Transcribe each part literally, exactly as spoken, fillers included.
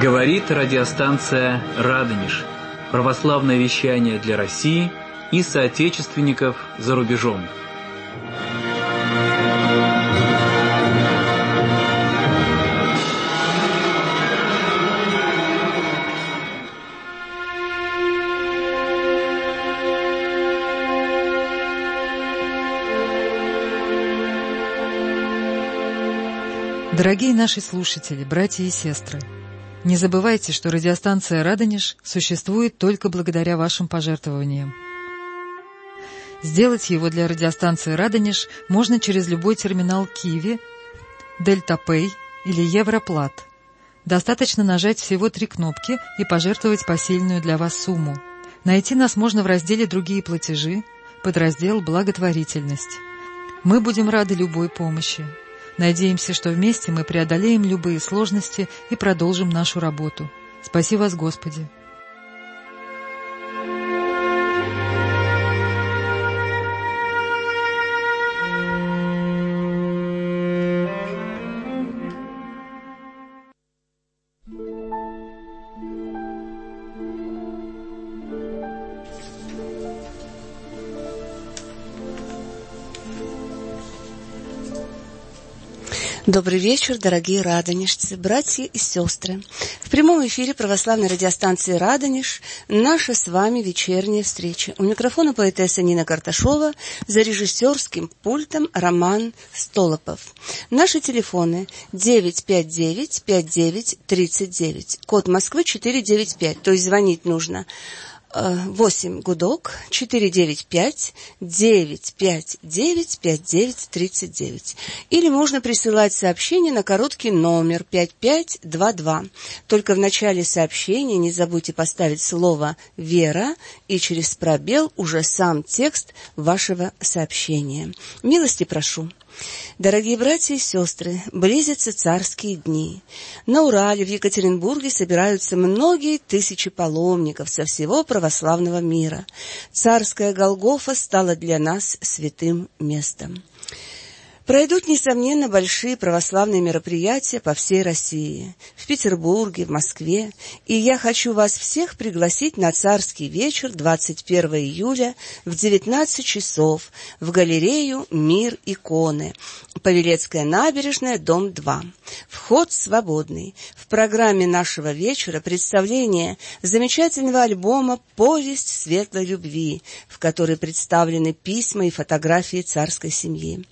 Говорит радиостанция «Радонеж». Православное вещание для России и соотечественников за рубежом. Дорогие наши слушатели, братья и сестры, не забывайте, что радиостанция «Радонеж» существует только благодаря вашим пожертвованиям. Сделать его для радиостанции «Радонеж» можно через любой терминал Киви, Дельта-Пэй или Европлат. Достаточно нажать всего три кнопки и пожертвовать посильную для вас сумму. Найти нас можно в разделе «Другие платежи», подраздел «Благотворительность». Мы будем рады любой помощи. Надеемся, что вместе мы преодолеем любые сложности и продолжим нашу работу. Спаси вас, Господи! Добрый вечер, дорогие радонежцы, братья и сестры. В прямом эфире православной радиостанции «Радонеж» наша с вами вечерняя встреча. У микрофона поэтесса Нина Карташова, за режиссерским пультом Роман Столопов. Наши телефоны девять пять девять пять девять тридцать девять, код Москвы четыреста девяносто пять, то есть звонить нужно восемь гудок четыреста девяносто пять девять пять девять пять девять тридцать девять. Или можно присылать сообщение на короткий номер пять пять два два. Только в начале сообщения не забудьте поставить слово «Вера» и через пробел уже сам текст вашего сообщения. Милости прошу. Дорогие братья и сестры, близятся царские дни. На Урале, в Екатеринбурге собираются многие тысячи паломников со всего православного мира. Царская Голгофа стала для нас святым местом. Пройдут, несомненно, большие православные мероприятия по всей России, в Петербурге, в Москве, и я хочу вас всех пригласить на царский вечер двадцать первого июля в девятнадцать часов в галерею «Мир иконы», Павелецкая набережная, дом два. Вход свободный. В программе нашего вечера представление замечательного альбома «Повесть светлой любви», в которой представлены письма и фотографии царской семьи.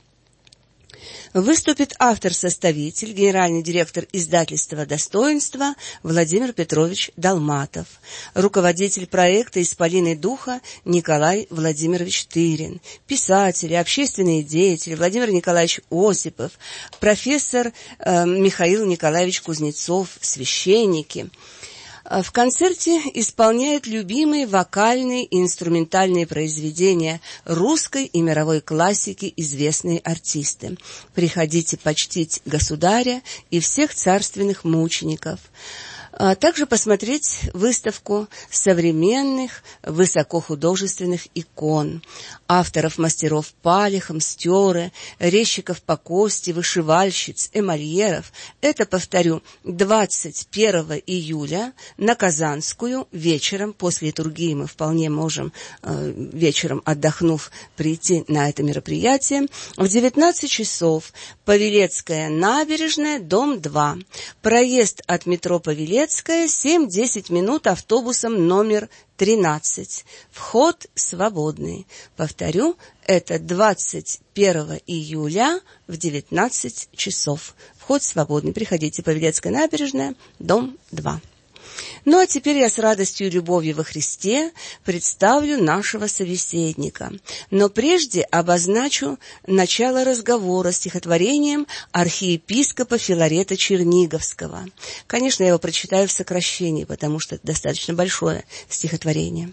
Выступит автор-составитель, генеральный директор издательства «Достоинство» Владимир Петрович Долматов, руководитель проекта «Исполины духа» Николай Владимирович Тырин, писатели, общественные деятели Владимир Николаевич Осипов, профессор э, Михаил Николаевич Кузнецов, священники. В концерте исполняют любимые вокальные и инструментальные произведения русской и мировой классики известные артисты. Приходите почтить государя и всех царственных мучеников. А также посмотреть выставку современных высокохудожественных икон авторов-мастеров Палиха, Мстёры, резчиков по кости, вышивальщиц, эмальеров. Это, повторю, двадцать первого июля на Казанскую вечером, после литургии мы вполне можем э, вечером, отдохнув, прийти на это мероприятие. В девятнадцать часов Павелецкая набережная, дом два. Проезд от метро Павелецкая семь-десять минут автобусом номер тринадцать. Вход свободный. Повторю, это двадцать первого июля в девятнадцать часов. Вход свободный. Приходите, Павелецкая набережная, дом два. Ну а теперь я с радостью и любовью во Христе представлю нашего собеседника. Но прежде обозначу начало разговора стихотворением архиепископа Филарета Черниговского. Конечно, я его прочитаю в сокращении, потому что это достаточно большое стихотворение.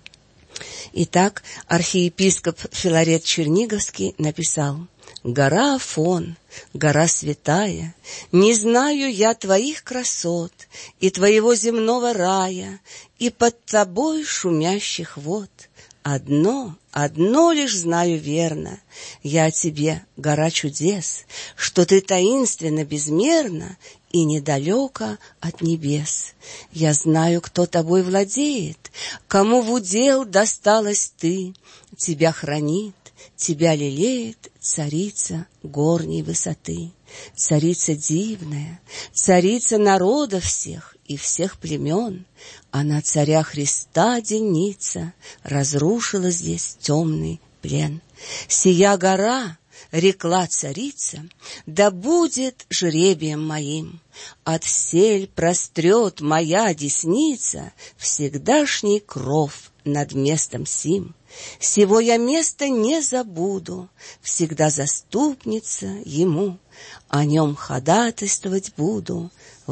Итак, архиепископ Филарет Черниговский написал: «Гора Афон, гора святая, не знаю я твоих красот и твоего земного рая, и под тобой шумящих вод. Одно, одно лишь знаю верно, я о тебе, гора чудес, что ты таинственно, безмерно и недалеко от небес. Я знаю, кто тобой владеет, кому в удел досталась ты. Тебя хранит, тебя лелеет царица горней высоты. Царица дивная, царица народов всех и всех племен. Она царя Христа деница, разрушила здесь темный плен. Сия гора, рекла царица, да будет жребием моим. От сель прострет моя десница всегдашний кров над местом сим. Сего я места не забуду, всегда заступница ему. О нем ходатайствовать буду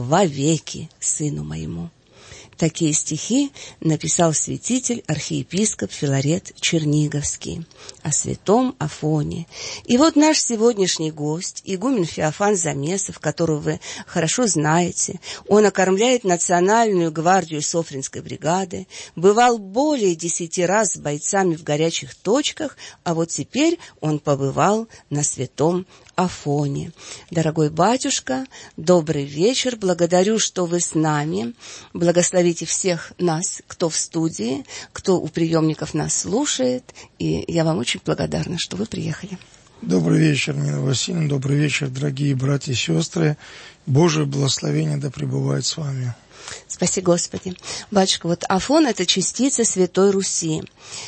вовеки сыну моему. Такие стихи написал святитель архиепископ Филарет Черниговский о святом Афоне. И вот наш сегодняшний гость, игумен Феофан Замесов, которого вы хорошо знаете, он окормляет Национальную гвардию Софринской бригады, бывал более десяти раз с бойцами в горячих точках, а вот теперь он побывал на святом Афоне. Дорогой батюшка, добрый вечер. Благодарю, что вы с нами. Благословите всех нас, кто в студии, кто у приемников нас слушает. И я вам очень благодарна, что вы приехали. Добрый вечер, Нина Васильевна. Добрый вечер, дорогие братья и сестры. Божие благословение да пребывает с вами. Спаси Господи. Батюшка, вот Афон – это частица Святой Руси.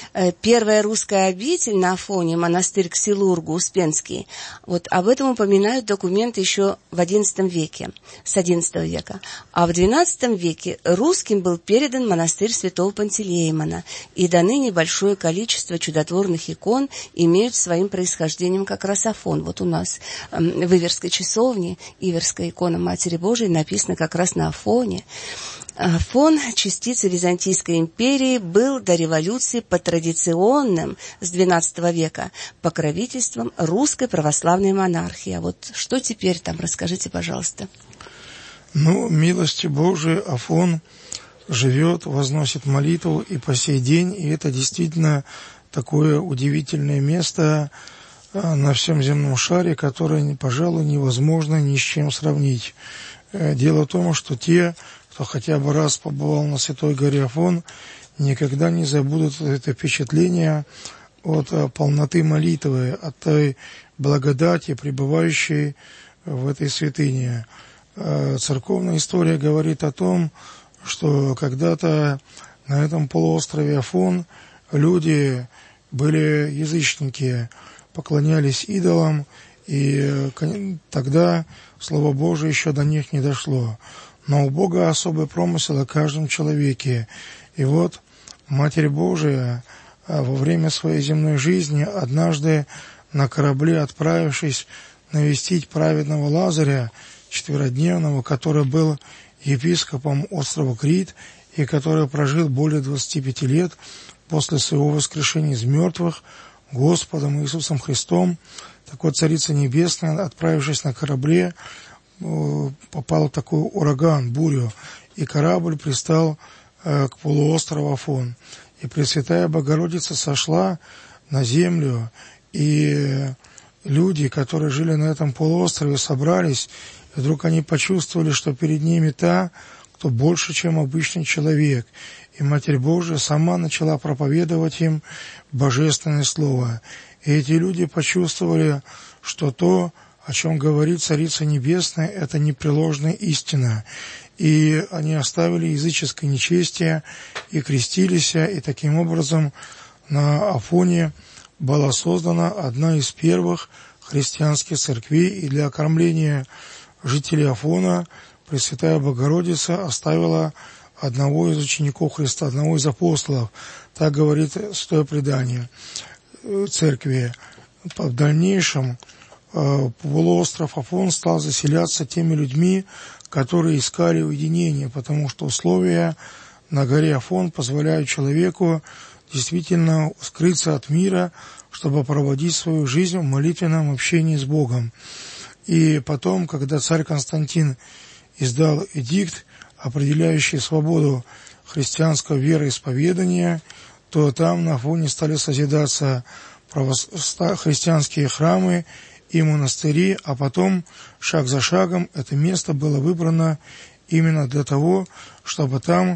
Первая русская обитель на Афоне, монастырь Ксилургу, Успенский, вот об этом упоминают документы еще в одиннадцатом веке, с одиннадцатого века. А в двенадцатом веке русским был передан монастырь Святого Пантелеимона, и до ныне большое количество чудотворных икон имеют своим происхождением как раз Афон. Вот у нас в Иверской часовне Иверская икона Матери Божией написана как раз на Афоне. Афон, частица Византийской империи, был до революции по традиционным с двенадцатого века покровительством русской православной монархии. А вот что теперь там, расскажите, пожалуйста. Ну, милости Божией, Афон живет, возносит молитву и по сей день, и это действительно такое удивительное место на всем земном шаре, которое, пожалуй, невозможно ни с чем сравнить. Дело в том, что те, кто хотя бы раз побывал на Святой горе Афон, никогда не забудут это впечатление от полноты молитвы, от той благодати, пребывающей в этой святыне. Церковная история говорит о том, что когда-то на этом полуострове Афон люди были язычники, поклонялись идолам, и тогда Слово Божие еще до них не дошло. Но у Бога особый промысел о каждом человеке. И вот Матерь Божия во время своей земной жизни, однажды на корабле, отправившись навестить праведного Лазаря, четверодневного, который был епископом острова Крит и который прожил более двадцати пяти лет после своего воскрешения из мертвых Господом Иисусом Христом, так вот, Царица Небесная, отправившись на корабле, попала в такой ураган, бурю, и корабль пристал к полуострову Афон. И Пресвятая Богородица сошла на землю, и люди, которые жили на этом полуострове, собрались, и вдруг они почувствовали, что перед ними та, кто больше, чем обычный человек. И Матерь Божия сама начала проповедовать им божественное слово. И эти люди почувствовали, что то, о чем говорит Царица Небесная, это непреложная истина. И они оставили языческое нечестие и крестились, и таким образом на Афоне была создана одна из первых христианских церквей, и для окормления жителей Афона Пресвятая Богородица оставила одного из учеников Христа, одного из апостолов. Так говорит святое предание церкви. В дальнейшем полуостров Афон стал заселяться теми людьми, которые искали уединения, потому что условия на горе Афон позволяют человеку действительно скрыться от мира, чтобы проводить свою жизнь в молитвенном общении с Богом. И потом, когда царь Константин издал эдикт, определяющий свободу христианского вероисповедания, то там на Афоне стали созидаться христианские храмы, и монастыри, а потом шаг за шагом это место было выбрано именно для того, чтобы там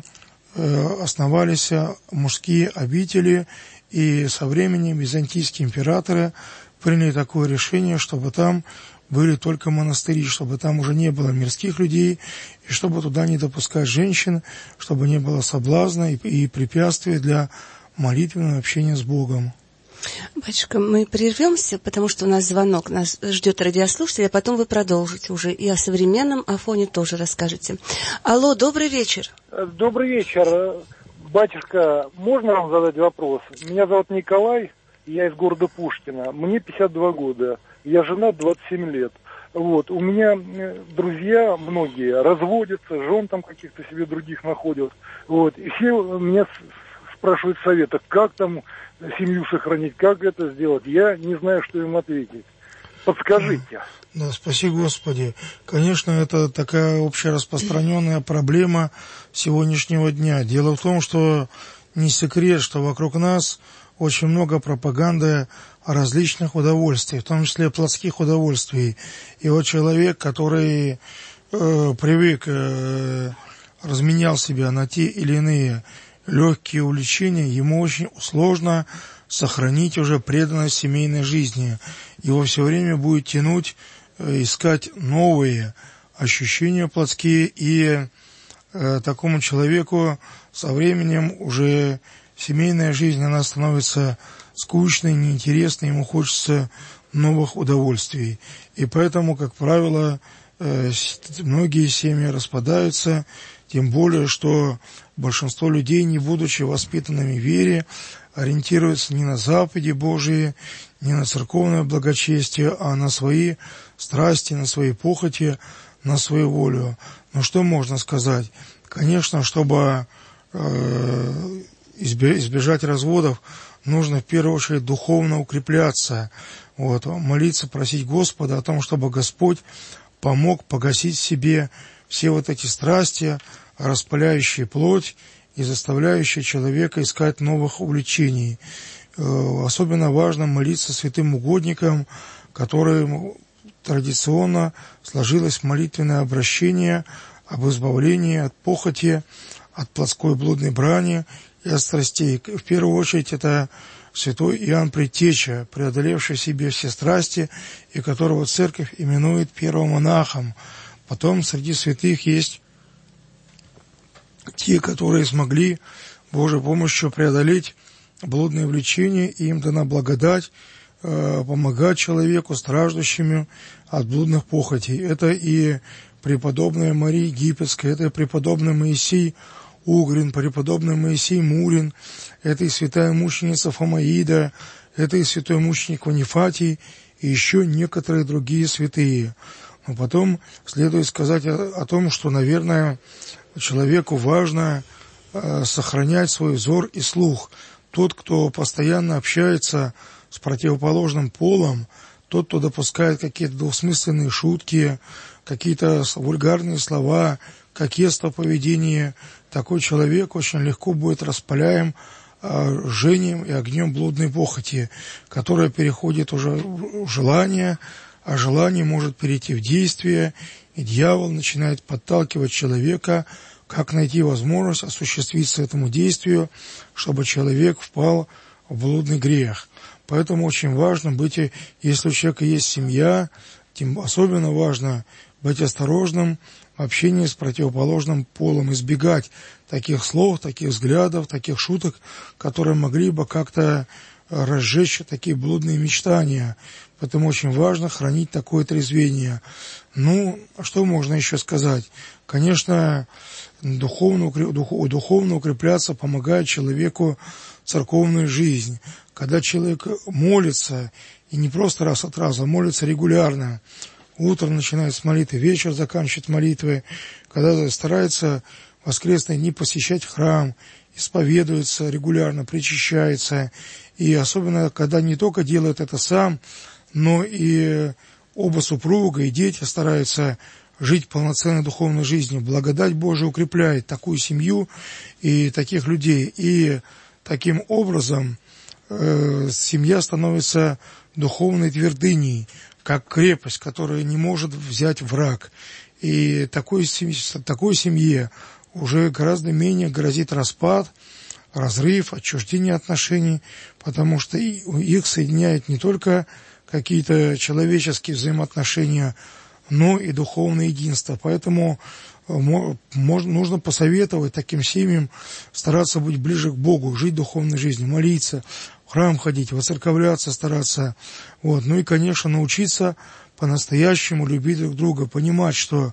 э, основались мужские обители, и со временем византийские императоры приняли такое решение, чтобы там были только монастыри, чтобы там уже не было мирских людей, и чтобы туда не допускать женщин, чтобы не было соблазна и, и препятствий для молитвенного общения с Богом. Батюшка, мы прервемся, потому что у нас звонок, нас ждет радиослушатель, а потом вы продолжите уже и о современном Афоне тоже расскажете. Алло, добрый вечер. Добрый вечер. Батюшка, можно вам задать вопрос? Меня зовут Николай, я из города Пушкина, мне пятьдесят два года, я женат двадцать семь лет. Вот, у меня друзья многие разводятся, жен там каких-то себе других находят. Вот, и все меня спрашивают совета, как там семью сохранить, как это сделать. Я не знаю, что им ответить. Подскажите. Да, спаси Господи. Конечно, это такая общераспространенная проблема сегодняшнего дня. Дело в том, что не секрет, что вокруг нас очень много пропаганды различных удовольствий, в том числе плотских удовольствий. И вот человек, который э, привык, э, разменял себя на те или иные легкие увлечения, ему очень сложно сохранить уже преданность семейной жизни. Его все время будет тянуть, э, искать новые ощущения плотские, и э, такому человеку со временем уже семейная жизнь, она становится скучной, неинтересной, ему хочется новых удовольствий. И поэтому, как правило, э, многие семьи распадаются, тем более, что большинство людей, не будучи воспитанными в вере, ориентируются не на заповеди Божии, не на церковное благочестие, а на свои страсти, на свои похоти, на свою волю. Но что можно сказать? Конечно, чтобы э, избежать разводов, нужно в первую очередь духовно укрепляться, вот, молиться, просить Господа о том, чтобы Господь помог погасить в себе все вот эти страсти, распаляющие плоть и заставляющие человека искать новых увлечений. Особенно важно молиться святым угодникам, которым традиционно сложилось молитвенное обращение об избавлении от похоти, от плотской блудной брани и от страстей. В первую очередь это святой Иоанн Предтеча, преодолевший в себе все страсти, и которого церковь именует первым монахом. Потом среди святых есть те, которые смогли Божьей помощью преодолеть блудные влечения, и им дана благодать э, помогать человеку, страждущему от блудных похотей. Это и преподобная Мария Египетская, это и преподобный Моисей Угрин, преподобный Моисей Мурин, это и святая мученица Фомаида, это и святой мученик Ванифатий, и еще некоторые другие святые. Но потом следует сказать о, о том, что, наверное, человеку важно э, сохранять свой взор и слух. Тот, кто постоянно общается с противоположным полом, тот, кто допускает какие-то двусмысленные шутки, какие-то вульгарные слова, кокетство поведения, такой человек очень легко будет распаляем э, жжением и огнем блудной похоти, которая переходит уже в желание, а желание может перейти в действие, и дьявол начинает подталкивать человека, как найти возможность осуществиться этому действию, чтобы человек впал в блудный грех. Поэтому очень важно быть, если у человека есть семья, тем особенно важно быть осторожным в общении с противоположным полом, избегать таких слов, таких взглядов, таких шуток, которые могли бы как-то разжечь такие блудные мечтания. Поэтому очень важно хранить такое трезвение. Ну, что можно еще сказать? Конечно, духовно, духовно укрепляться помогает человеку церковная жизнь. Когда человек молится, и не просто раз от раза, а молится регулярно, утром начинает с молитвы, вечер заканчивает молитвы, когда старается в воскресные дни посещать храм, исповедуется регулярно, причащается, и особенно, когда не только делает это сам, но и оба супруга и дети стараются жить полноценной духовной жизнью. Благодать Божия укрепляет такую семью и таких людей, и таким образом э, семья становится духовной твердыней, как крепость, которую не может взять враг. И такой, такой семье уже гораздо менее грозит распад, разрыв, отчуждение отношений, потому что их соединяют не только какие-то человеческие взаимоотношения, но и духовное единство. Поэтому можно, нужно посоветовать таким семьям стараться быть ближе к Богу, жить духовной жизнью, молиться, в храм ходить, воцерковляться, стараться. Вот. Ну и, конечно, научиться по-настоящему любить друг друга, понимать, что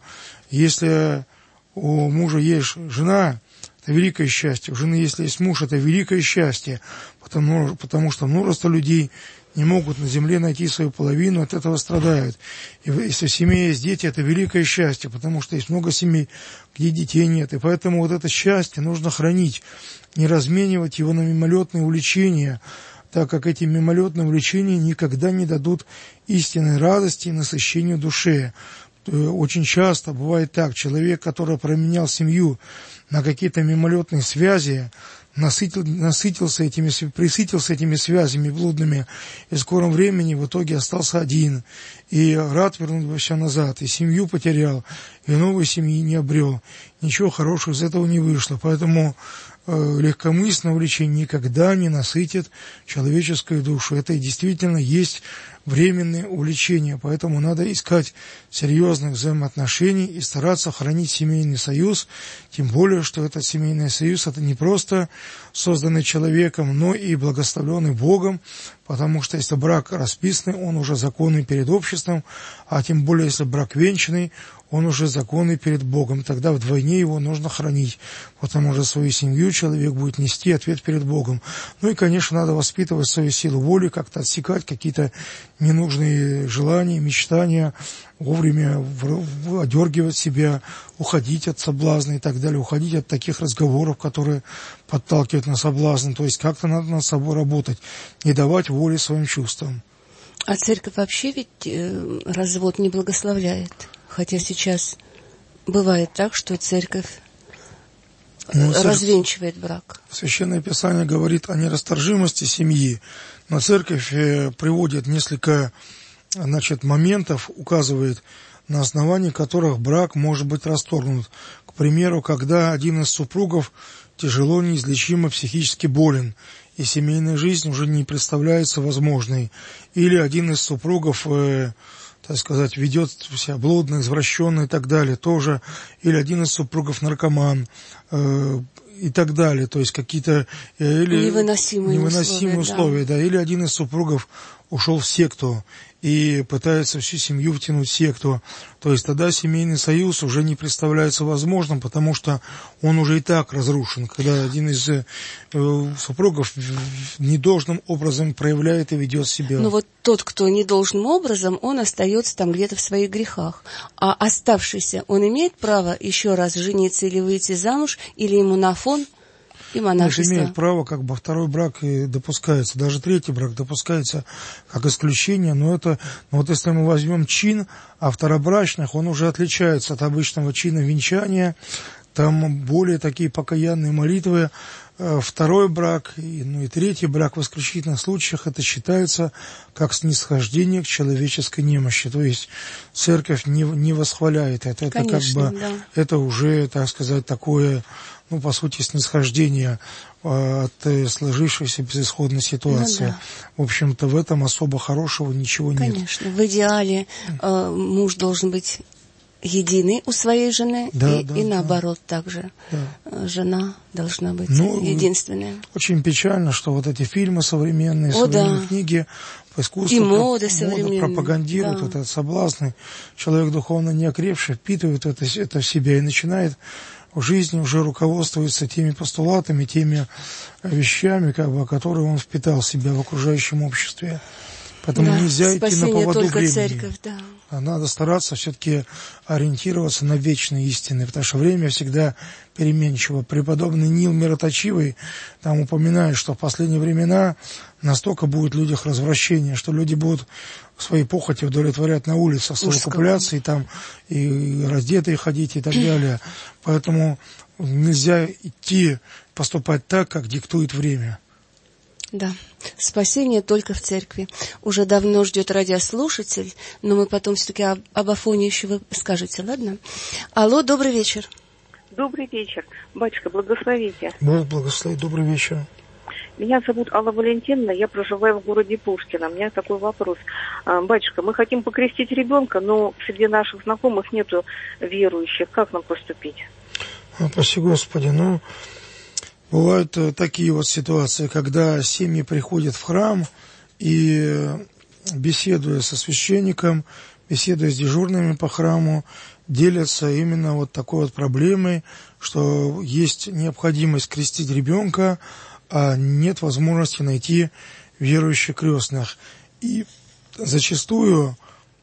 если у мужа есть жена, это великое счастье. У жены, если есть муж, это великое счастье, потому, потому что множество людей не могут на земле найти свою половину, от этого страдают. И если в семье есть дети, это великое счастье, потому что есть много семей, где детей нет. И поэтому вот это счастье нужно хранить, не разменивать его на мимолетные увлечения, так как эти мимолетные увлечения никогда не дадут истинной радости и насыщению душе. Очень часто бывает так, человек, который променял семью на какие-то мимолетные связи, насытил, насытился этими, присытился этими связями блудными, и в скором времени в итоге остался один, и рад вернуть все назад, и семью потерял, и новой семьи не обрел. Ничего хорошего из этого не вышло, поэтому э, легкомысленное увлечение никогда не насытит человеческую душу. Это действительно есть временные увлечения, поэтому надо искать серьезных взаимоотношений и стараться хранить семейный союз, тем более, что этот семейный союз это не просто созданный человеком, но и благословленный Богом, потому что если брак расписанный, он уже законный перед обществом, а тем более, если брак венчанный, он уже законный перед Богом, тогда вдвойне его нужно хранить, потому что свою семью человек будет нести ответ перед Богом. Ну и, конечно, надо воспитывать свою силу воли, как-то отсекать какие-то ненужные желания, мечтания, вовремя одергивать себя, уходить от соблазна и так далее, уходить от таких разговоров, которые подталкивают на соблазн, то есть как-то надо над собой работать, не давать воли своим чувствам. А церковь вообще ведь э, развод не благословляет, хотя сейчас бывает так, что церковь ну, развенчивает брак. Священное Писание говорит о нерасторжимости семьи, но церковь приводит несколько, значит, моментов, указывает, на основании которых брак может быть расторгнут. К примеру, когда один из супругов тяжело неизлечимо психически болен, и семейная жизнь уже не представляется возможной, или один из супругов э, так сказать, ведет себя блудно, извращенно и так далее, тоже, или один из супругов наркоман, э, и так далее, то есть какие-то э, или невыносимые, невыносимые условия, условия да. да, или один из супругов ушел в секту и пытается всю семью втянуть в секту, то есть тогда семейный союз уже не представляется возможным, потому что он уже и так разрушен, когда один из э, супругов недолжным образом проявляет и ведет себя. Ну вот тот, кто недолжным образом, он остается там где-то в своих грехах, а оставшийся, он имеет право еще раз жениться или выйти замуж, или ему на фон и монашество. Имеет право, как бы второй брак и допускается, даже третий брак допускается как исключение, но это, но вот если мы возьмем чин, а второбрачных, он уже отличается от обычного чина венчания, там более такие покаянные молитвы. Второй брак, и, ну и третий брак в исключительных случаях это считается как снисхождение к человеческой немощи, то есть церковь не, не восхваляет это, это Конечно, как бы, да. это уже, так сказать, такое, ну, по сути, снисхождение э, от сложившейся безысходной ситуации. Ну, да. В общем-то, в этом особо хорошего ничего Конечно. нет. Конечно, в идеале э, муж должен быть единый у своей жены, да, и, да, и да. наоборот также да. жена должна быть ну, единственная. Очень печально, что вот эти фильмы современные, О, современные да. книги по искусству, и мода про, современная, мода пропагандируют да. вот этот соблазн. Человек духовно неокрепший впитывает это, это в себя и начинает в жизни уже руководствуется теми постулатами, теми вещами, как бы, которые он впитал в себя в окружающем обществе. Поэтому да, нельзя идти на поводу только времени. Церковь, да. Надо стараться все-таки ориентироваться на вечные истины, потому что время всегда переменчиво. Преподобный Нил Мироточивый там упоминает, что в последние времена настолько будет в людях развращение, что люди будут свои похоти удовлетворять на улицах, совокупляться и там и раздетые ходить и так далее. Поэтому нельзя идти поступать так, как диктует время. Да, спасение только в церкви. Уже давно ждет радиослушатель, но мы потом все-таки об, об Афоне еще вы скажете, ладно? Алло, добрый вечер. Добрый вечер. Батюшка, благословите. Бог благословит, добрый вечер. Меня зовут Алла Валентиновна, я проживаю в городе Пушкино. У меня такой вопрос. Батюшка, мы хотим покрестить ребенка, но среди наших знакомых нету верующих. Как нам поступить? Спасибо, Господи. Ну, бывают такие вот ситуации, когда семьи приходят в храм и, беседуя со священником, беседуя с дежурными по храму, делятся именно вот такой вот проблемой, что есть необходимость крестить ребенка, а нет возможности найти верующих крестных. И зачастую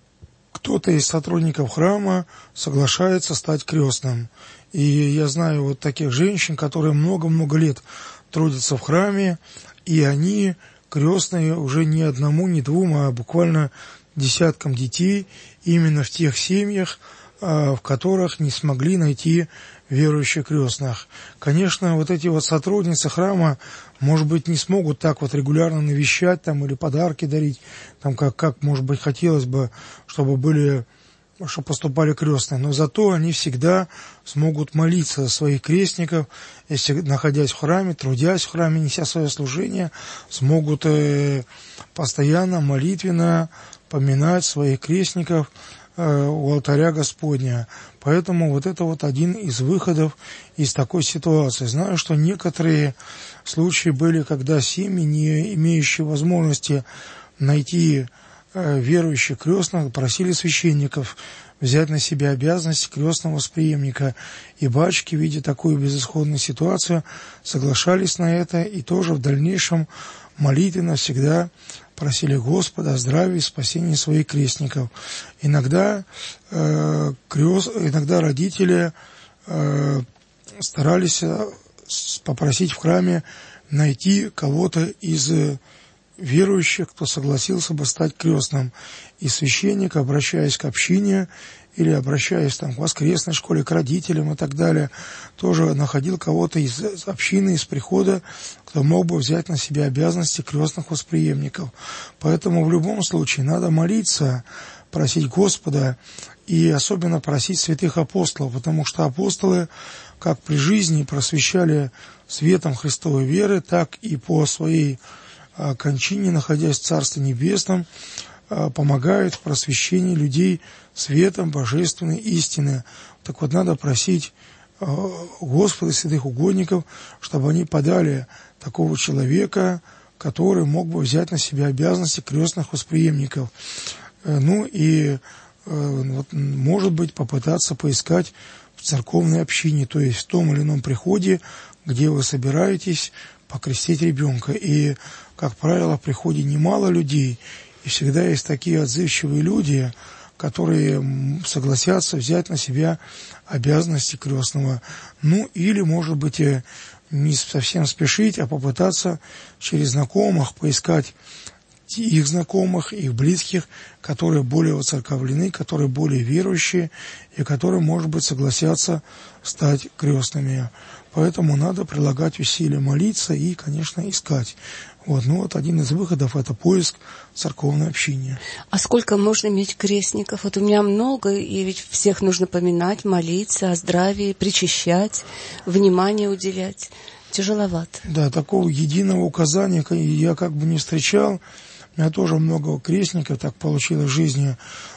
кто-то из сотрудников храма соглашается стать крестным. И я знаю вот таких женщин, которые много-много лет трудятся в храме, и они крестные уже не одному, не двум, а буквально десяткам детей, именно в тех семьях, в которых не смогли найти верующих крестных. Конечно, вот эти вот сотрудницы храма, может быть, не смогут так вот регулярно навещать там или подарки дарить, там как, как может быть, хотелось бы, чтобы были, чтобы поступали крестные, но зато они всегда смогут молиться за своих крестников, если, находясь в храме, трудясь в храме, неся свое служение, смогут э, постоянно молитвенно поминать своих крестников э, у алтаря Господня. Поэтому вот это вот один из выходов из такой ситуации. Знаю, что некоторые случаи были, когда семьи, не имеющие возможности найти верующих крестных, просили священников взять на себя обязанность крестного восприемника. И батюшки, видя такую безысходную ситуацию, соглашались на это и тоже в дальнейшем молитвенно всегда просили Господа о здравии и спасении своих крестников. Иногда, э, крест, иногда родители э, старались попросить в храме найти кого-то из верующих, кто согласился бы стать крестным. И священник, обращаясь к общине или обращаясь там, к воскресной школе, к родителям и так далее, тоже находил кого-то из общины, из прихода, кто мог бы взять на себя обязанности крестных восприемников. Поэтому в любом случае надо молиться, просить Господа и особенно просить святых апостолов, потому что апостолы как при жизни просвещали светом Христовой веры, так и по своей кончине, находясь в Царстве Небесном, помогают в просвещении людей светом божественной истины. Так вот, надо просить Господа, святых угодников, чтобы они подали такого человека, который мог бы взять на себя обязанности крестных восприемников. Ну и, вот, может быть, попытаться поискать в церковной общине, то есть в том или ином приходе, где вы собираетесь покрестить ребенка. И, как правило, в приходе немало людей, и всегда есть такие отзывчивые люди, которые согласятся взять на себя обязанности крестного. Ну, или, может быть, не совсем спешить, а попытаться через знакомых поискать их знакомых, их близких, которые более воцерковлены, которые более верующие, и которые, может быть, согласятся стать крестными. Поэтому надо прилагать усилия, молиться и, конечно, искать. Вот. Ну вот один из выходов – это поиск церковной общины. А сколько можно иметь крестников? Вот у меня много, и ведь всех нужно поминать, молиться о здравии, причащать, внимание уделять. Тяжеловато. Да, такого единого указания я как бы не встречал. У меня тоже много крестников, так получилось в жизни.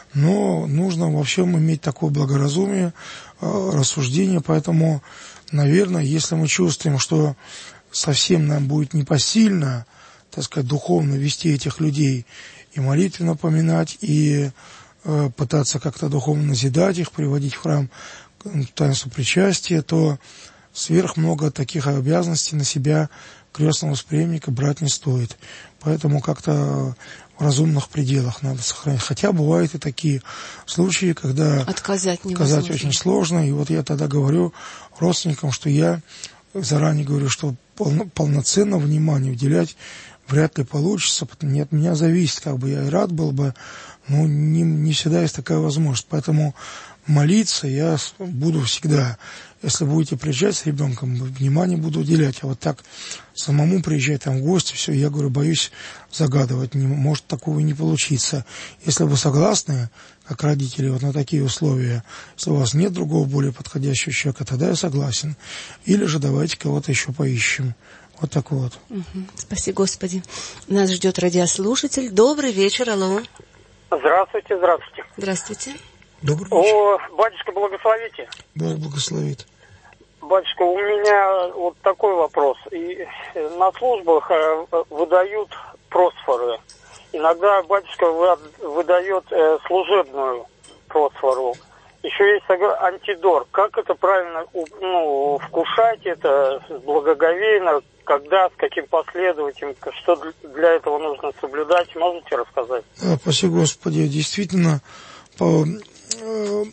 Но нужно во всем иметь такое благоразумие, рассуждение. Поэтому, наверное, если мы чувствуем, что совсем нам будет непосильно, так сказать, духовно вести этих людей и молитвенно поминать, и э, пытаться как-то духовно назидать их, приводить в храм к таинству причастия, то сверх много таких обязанностей на себя крестного восприемника брать не стоит. Поэтому как-то в разумных пределах надо сохранять. Хотя бывают и такие случаи, когда отказать невозможно. Отказать очень сложно. И вот я тогда говорю родственникам, что я заранее говорю, что полно, полноценно внимание уделять вряд ли получится, потому что не от меня зависит, как бы я и рад был бы, но не, не всегда есть такая возможность. Поэтому молиться я буду всегда. Если будете приезжать с ребенком, внимание буду уделять. А вот так самому приезжать там в гости, все, я говорю, боюсь загадывать. Не, может такого не получиться. Если вы согласны, как родители, вот на такие условия, если у вас нет другого более подходящего человека, тогда я согласен. Или же давайте кого-то еще поищем. Вот так вот. Угу. Спаси Господи. Нас ждет радиослушатель. Добрый вечер, алло. Здравствуйте, здравствуйте. Здравствуйте. Добрый вечер. О, батюшка, благословите. Бог благословит. Батюшка, у меня вот такой вопрос. И на службах выдают просфоры. Иногда батюшка выдает служебную просфору. Еще есть антидор. Как это правильно, ну, вкушать это благоговейно, когда, с каким последователем, что для этого нужно соблюдать, можете рассказать? Да, спасибо Господи. Действительно, по, э,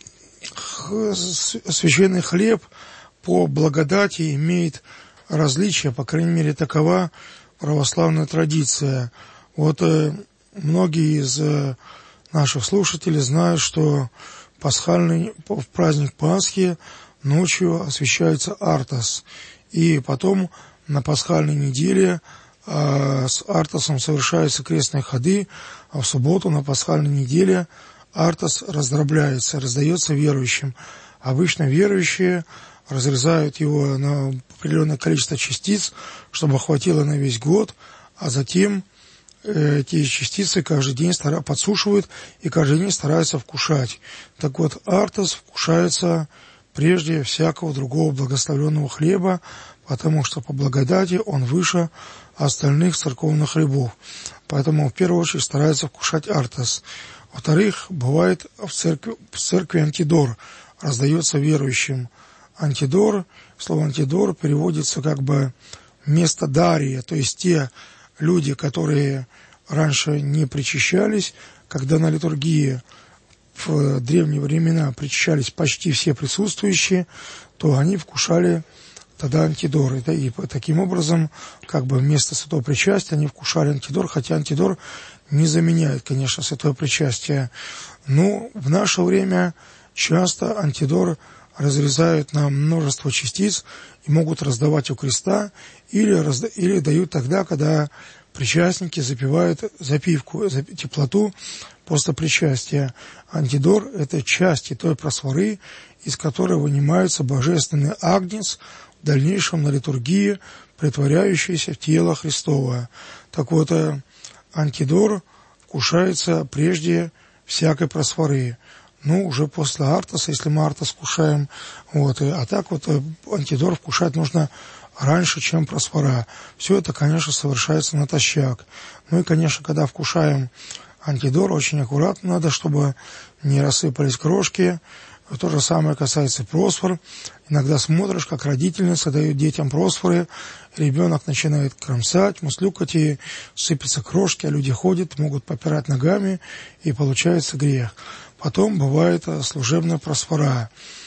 х, священный хлеб по благодати имеет различия, по крайней мере, такова православная традиция. Вот э, многие из э, наших слушателей знают, что пасхальный, в праздник Пасхи ночью освящается Артас. И потом на пасхальной неделе э, с Артасом совершаются крестные ходы, а в субботу на пасхальной неделе Артас раздробляется, раздается верующим. Обычно верующие разрезают его на определенное количество частиц, чтобы хватило на весь год, а затем э, эти частицы каждый день стара- подсушивают и каждый день стараются вкушать. Так вот, Артас вкушается прежде всякого другого благословенного хлеба, потому что по благодати он выше остальных церковных хлебов. Поэтому в первую очередь стараются вкушать Артас. Во-вторых, бывает в церкви, в церкви антидор, раздается верующим. Антидор, слово антидор переводится как бы место дария, то есть те люди, которые раньше не причащались, когда на литургии в древние времена причащались почти все присутствующие, то они вкушали тогда антидор. И таким образом, как бы вместо святого причастия они вкушали антидор, хотя антидор не заменяет, конечно, святое причастие. Но в наше время часто антидор разрезают на множество частиц и могут раздавать у креста, или, разда... или дают тогда, когда причастники запивают запивку, теплоту после причастия. Антидор – это части той просфоры, из которой вынимается божественный агнец, в дальнейшем на литургии, претворяющийся в тело Христово. Так вот, антидор вкушается прежде всякой просфоры. Ну, уже после Артаса, если мы Артас вкушаем. Вот, а так вот антидор вкушать нужно раньше, чем просфора. Все это, конечно, совершается натощак. Ну и, конечно, когда вкушаем антидор, очень аккуратно надо, чтобы не рассыпались крошки. То же самое касается просфор. Иногда смотришь, как родительница дает детям просфоры, ребенок начинает кромсать, муслюкать, и сыпятся крошки, а люди ходят, могут попирать ногами, и получается грех. Потом бывает служебная просфора.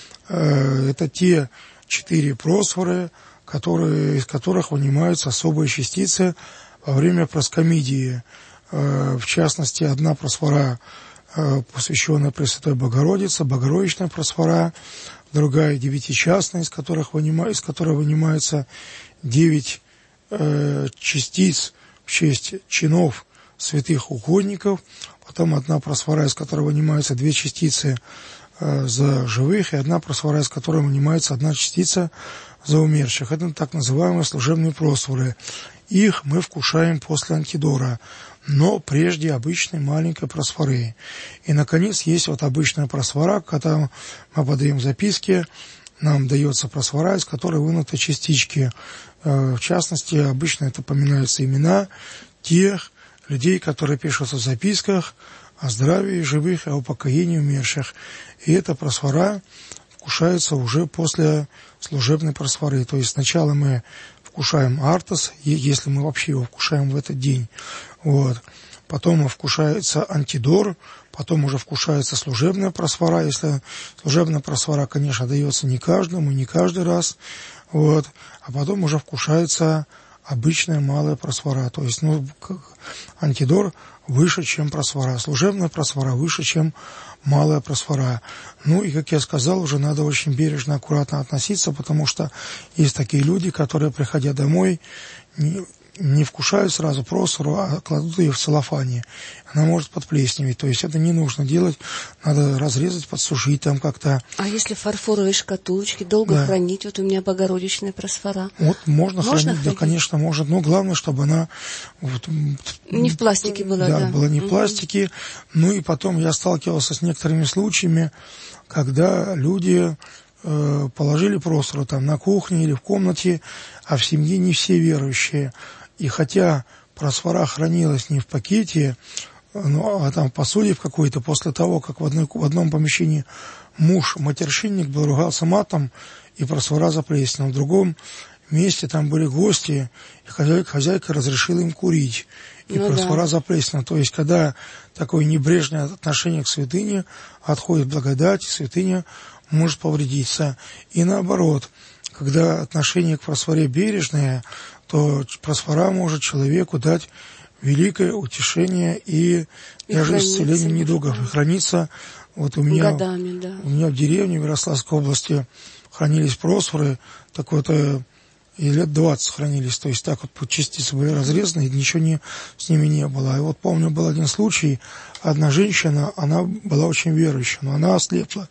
Это те четыре просфоры, которые, из которых вынимаются особые частицы во время проскомидии. В частности, одна просфора, посвященная Пресвятой Богородице, Богородичная просфора, другая девятичастная, из которых вынима, из которой вынимается девять э, частиц в честь чинов святых угодников, потом одна просфора, из которой вынимаются две частицы э, за живых, и одна просфора, из которой вынимается одна частица за умерших. Это так называемые служебные просфоры. Их мы вкушаем после антидора, но прежде обычной маленькой просфоры. И, наконец, есть вот обычная просфора, когда мы подаем записки, нам дается просфора, из которой вынуты частички. В частности, обычно это поминаются имена тех людей, которые пишутся в записках о здравии живых и о упокоении умерших. И эта просфора вкушается уже после служебной просфоры. То есть сначала мы вкушаем Артас, если мы вообще его вкушаем в этот день. Вот. Потом вкушается антидор, потом уже вкушается служебная просфора. Если служебная просфора, конечно, дается не каждому, не каждый раз. Вот. А потом уже вкушается обычная малая просфора. То есть, ну, антидор выше, чем просфора. Служебная просфора выше, чем малая просфора. Ну и, как я сказал, уже надо очень бережно, аккуратно относиться, потому что есть такие люди, которые, приходя домой, не, не вкушают сразу просфору, а кладут ее в целлофане. Она может подплесневеть. То есть это не нужно делать. Надо разрезать, подсушить там как-то. А если в фарфоровой шкатулочке долго да. хранить? Вот у меня богородичная просфора. Вот можно, можно хранить, хранить, да, конечно, может. Но главное, чтобы она вот, не в пластике была, да. Да, была не в угу. пластике. Ну и потом я сталкивался с некоторыми случаями, когда люди э, положили просфору там на кухне или в комнате, а в семье не все верующие. И хотя просфора хранилась не в пакете, ну, а там в посуде в какой-то, после того, как в, одной, в одном помещении муж, матершинник, был, ругался матом, и просфора заплеснела. В другом месте там были гости, и хозяйка, хозяйка разрешила им курить, и ну, просфора да. заплеснела. То есть, когда такое небрежное отношение к святыне, отходит благодать, святыня может повредиться. И наоборот, когда отношение к просфоре бережное, то просфора может человеку дать великое утешение и, и даже исцеление недугов. И хранится, вот у меня, годами, да. у меня в деревне в Ярославской области хранились просфоры, так вот, и лет двадцать хранились, то есть так вот частицы были разрезаны, и ничего не, с ними не было. И вот помню, был один случай, одна женщина, она была очень верующая, но она ослепла,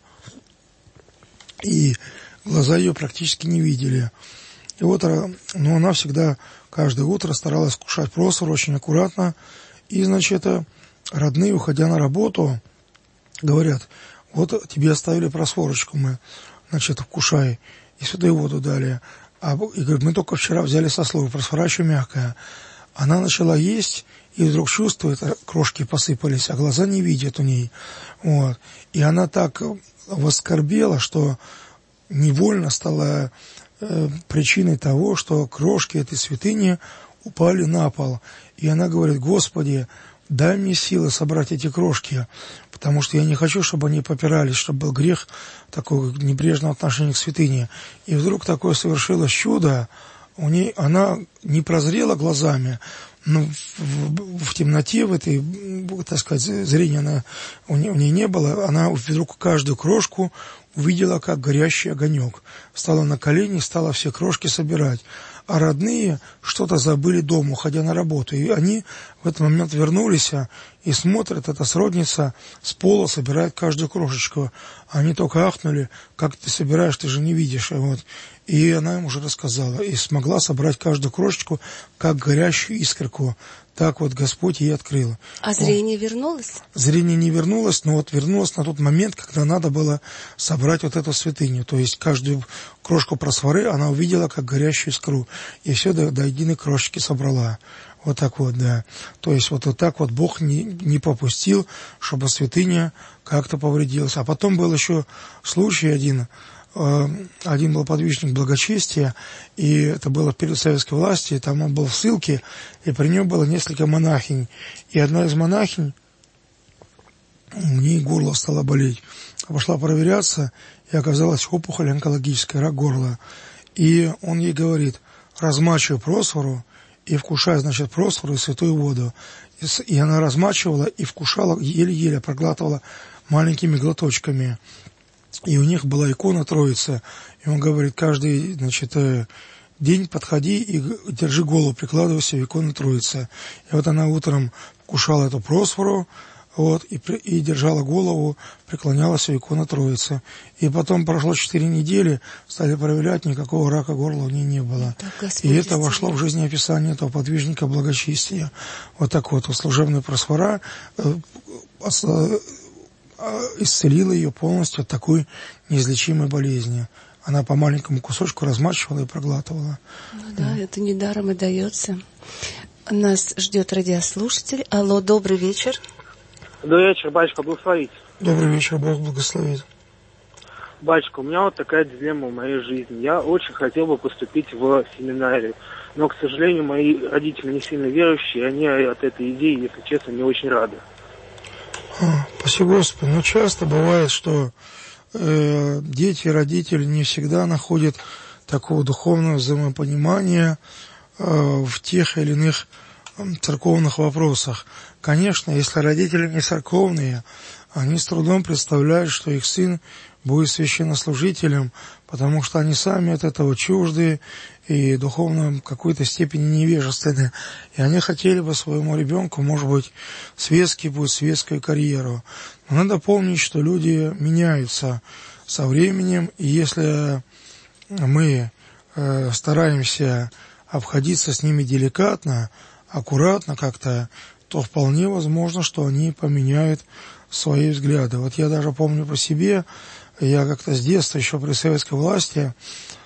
и глаза ее практически не видели. И вот, ну, она всегда, каждое утро старалась кушать просфор очень аккуратно. И, значит, родные, уходя на работу, говорят: вот тебе оставили просфорочку мы, значит, вкушай. И святую воду дали. А, и говорят: мы только вчера взяли со службы, просфора еще мягкая. Она начала есть, и вдруг чувствует, крошки посыпались, а глаза не видят у ней. Вот. И она так воскорбела, что невольно стала причиной того, что крошки этой святыни упали на пол. И она говорит: Господи, дай мне силы собрать эти крошки, потому что я не хочу, чтобы они попирались, чтобы был грех такого небрежного отношения к святыне. И вдруг такое совершилось чудо. У ней, она не прозрела глазами, но в, в, в темноте, в этой, так сказать, зрения она, у, ней, у ней не было. Она вдруг каждую крошку увидела, как горящий огонек. Встала на колени, стала все крошки собирать. А родные что-то забыли дома, уходя на работу. И они в этот момент вернулись и смотрят, эта сродница с пола собирает каждую крошечку. Они только ахнули: как ты собираешь, ты же не видишь. И, вот. И она им уже рассказала. И смогла собрать каждую крошечку, как горящую искорку. Так вот Господь ей открыл. А зрение вот. Вернулось? Зрение не вернулось, но вот вернулось на тот момент, когда надо было собрать вот эту святыню. То есть каждую крошку просфоры она увидела, как горящую искру. И все до, до единой крошечки собрала. Вот так вот, да. То есть вот, вот так вот Бог не, не попустил, чтобы святыня как-то повредилась. А потом был еще случай один. Один был подвижник благочестия, и это было перед советской властью, там он был в ссылке, и при нем было несколько монахинь. И одна из монахинь, у ней горло стало болеть. Пошла проверяться, и оказалась опухоль онкологическая, рак горла. И он ей говорит: размачивай просфору и вкушай, значит, просфору и святую воду. И она размачивала и вкушала, еле-еле проглатывала маленькими глоточками. И у них была икона Троицы. И он говорит: каждый, значит, день подходи и держи голову, прикладывайся в икону Троицы. И вот она утром вкушала эту просфору, вот, и, и держала голову, преклонялась в икону Троицы. И потом прошло четыре недели, стали проверять, никакого рака горла у нее не было. И это вошло в жизнеописание этого подвижника благочестия. Вот так вот, служебная просфора э, исцелила ее полностью от такой неизлечимой болезни. Она по маленькому кусочку размачивала и проглатывала. Ну да, mm. это недаром и дается. Нас ждет радиослушатель. Алло, добрый вечер. Добрый вечер, батюшка, благословить. Добрый вечер, Бог благословит. Батюшка, у меня вот такая дилемма в моей жизни. Я очень хотел бы поступить в семинарию, но, к сожалению, мои родители не сильно верующие, и они от этой идеи, если честно, не очень рады. А, спасибо, Господи. Но часто бывает, что э, дети и родители не всегда находят такого духовного взаимопонимания, в тех или иных церковных вопросах. Конечно, если родители не церковные, они с трудом представляют, что их сын будет священнослужителем, потому что они сами от этого чужды и духовно в какой-то степени невежественны. И они хотели бы своему ребенку, может быть, светский будет светскую карьеру. Но надо помнить, что люди меняются со временем, и если мы э, стараемся обходиться с ними деликатно, аккуратно как-то, то вполне возможно, что они поменяют свои взгляды. Вот я даже помню по себе, я как-то с детства, еще при советской власти,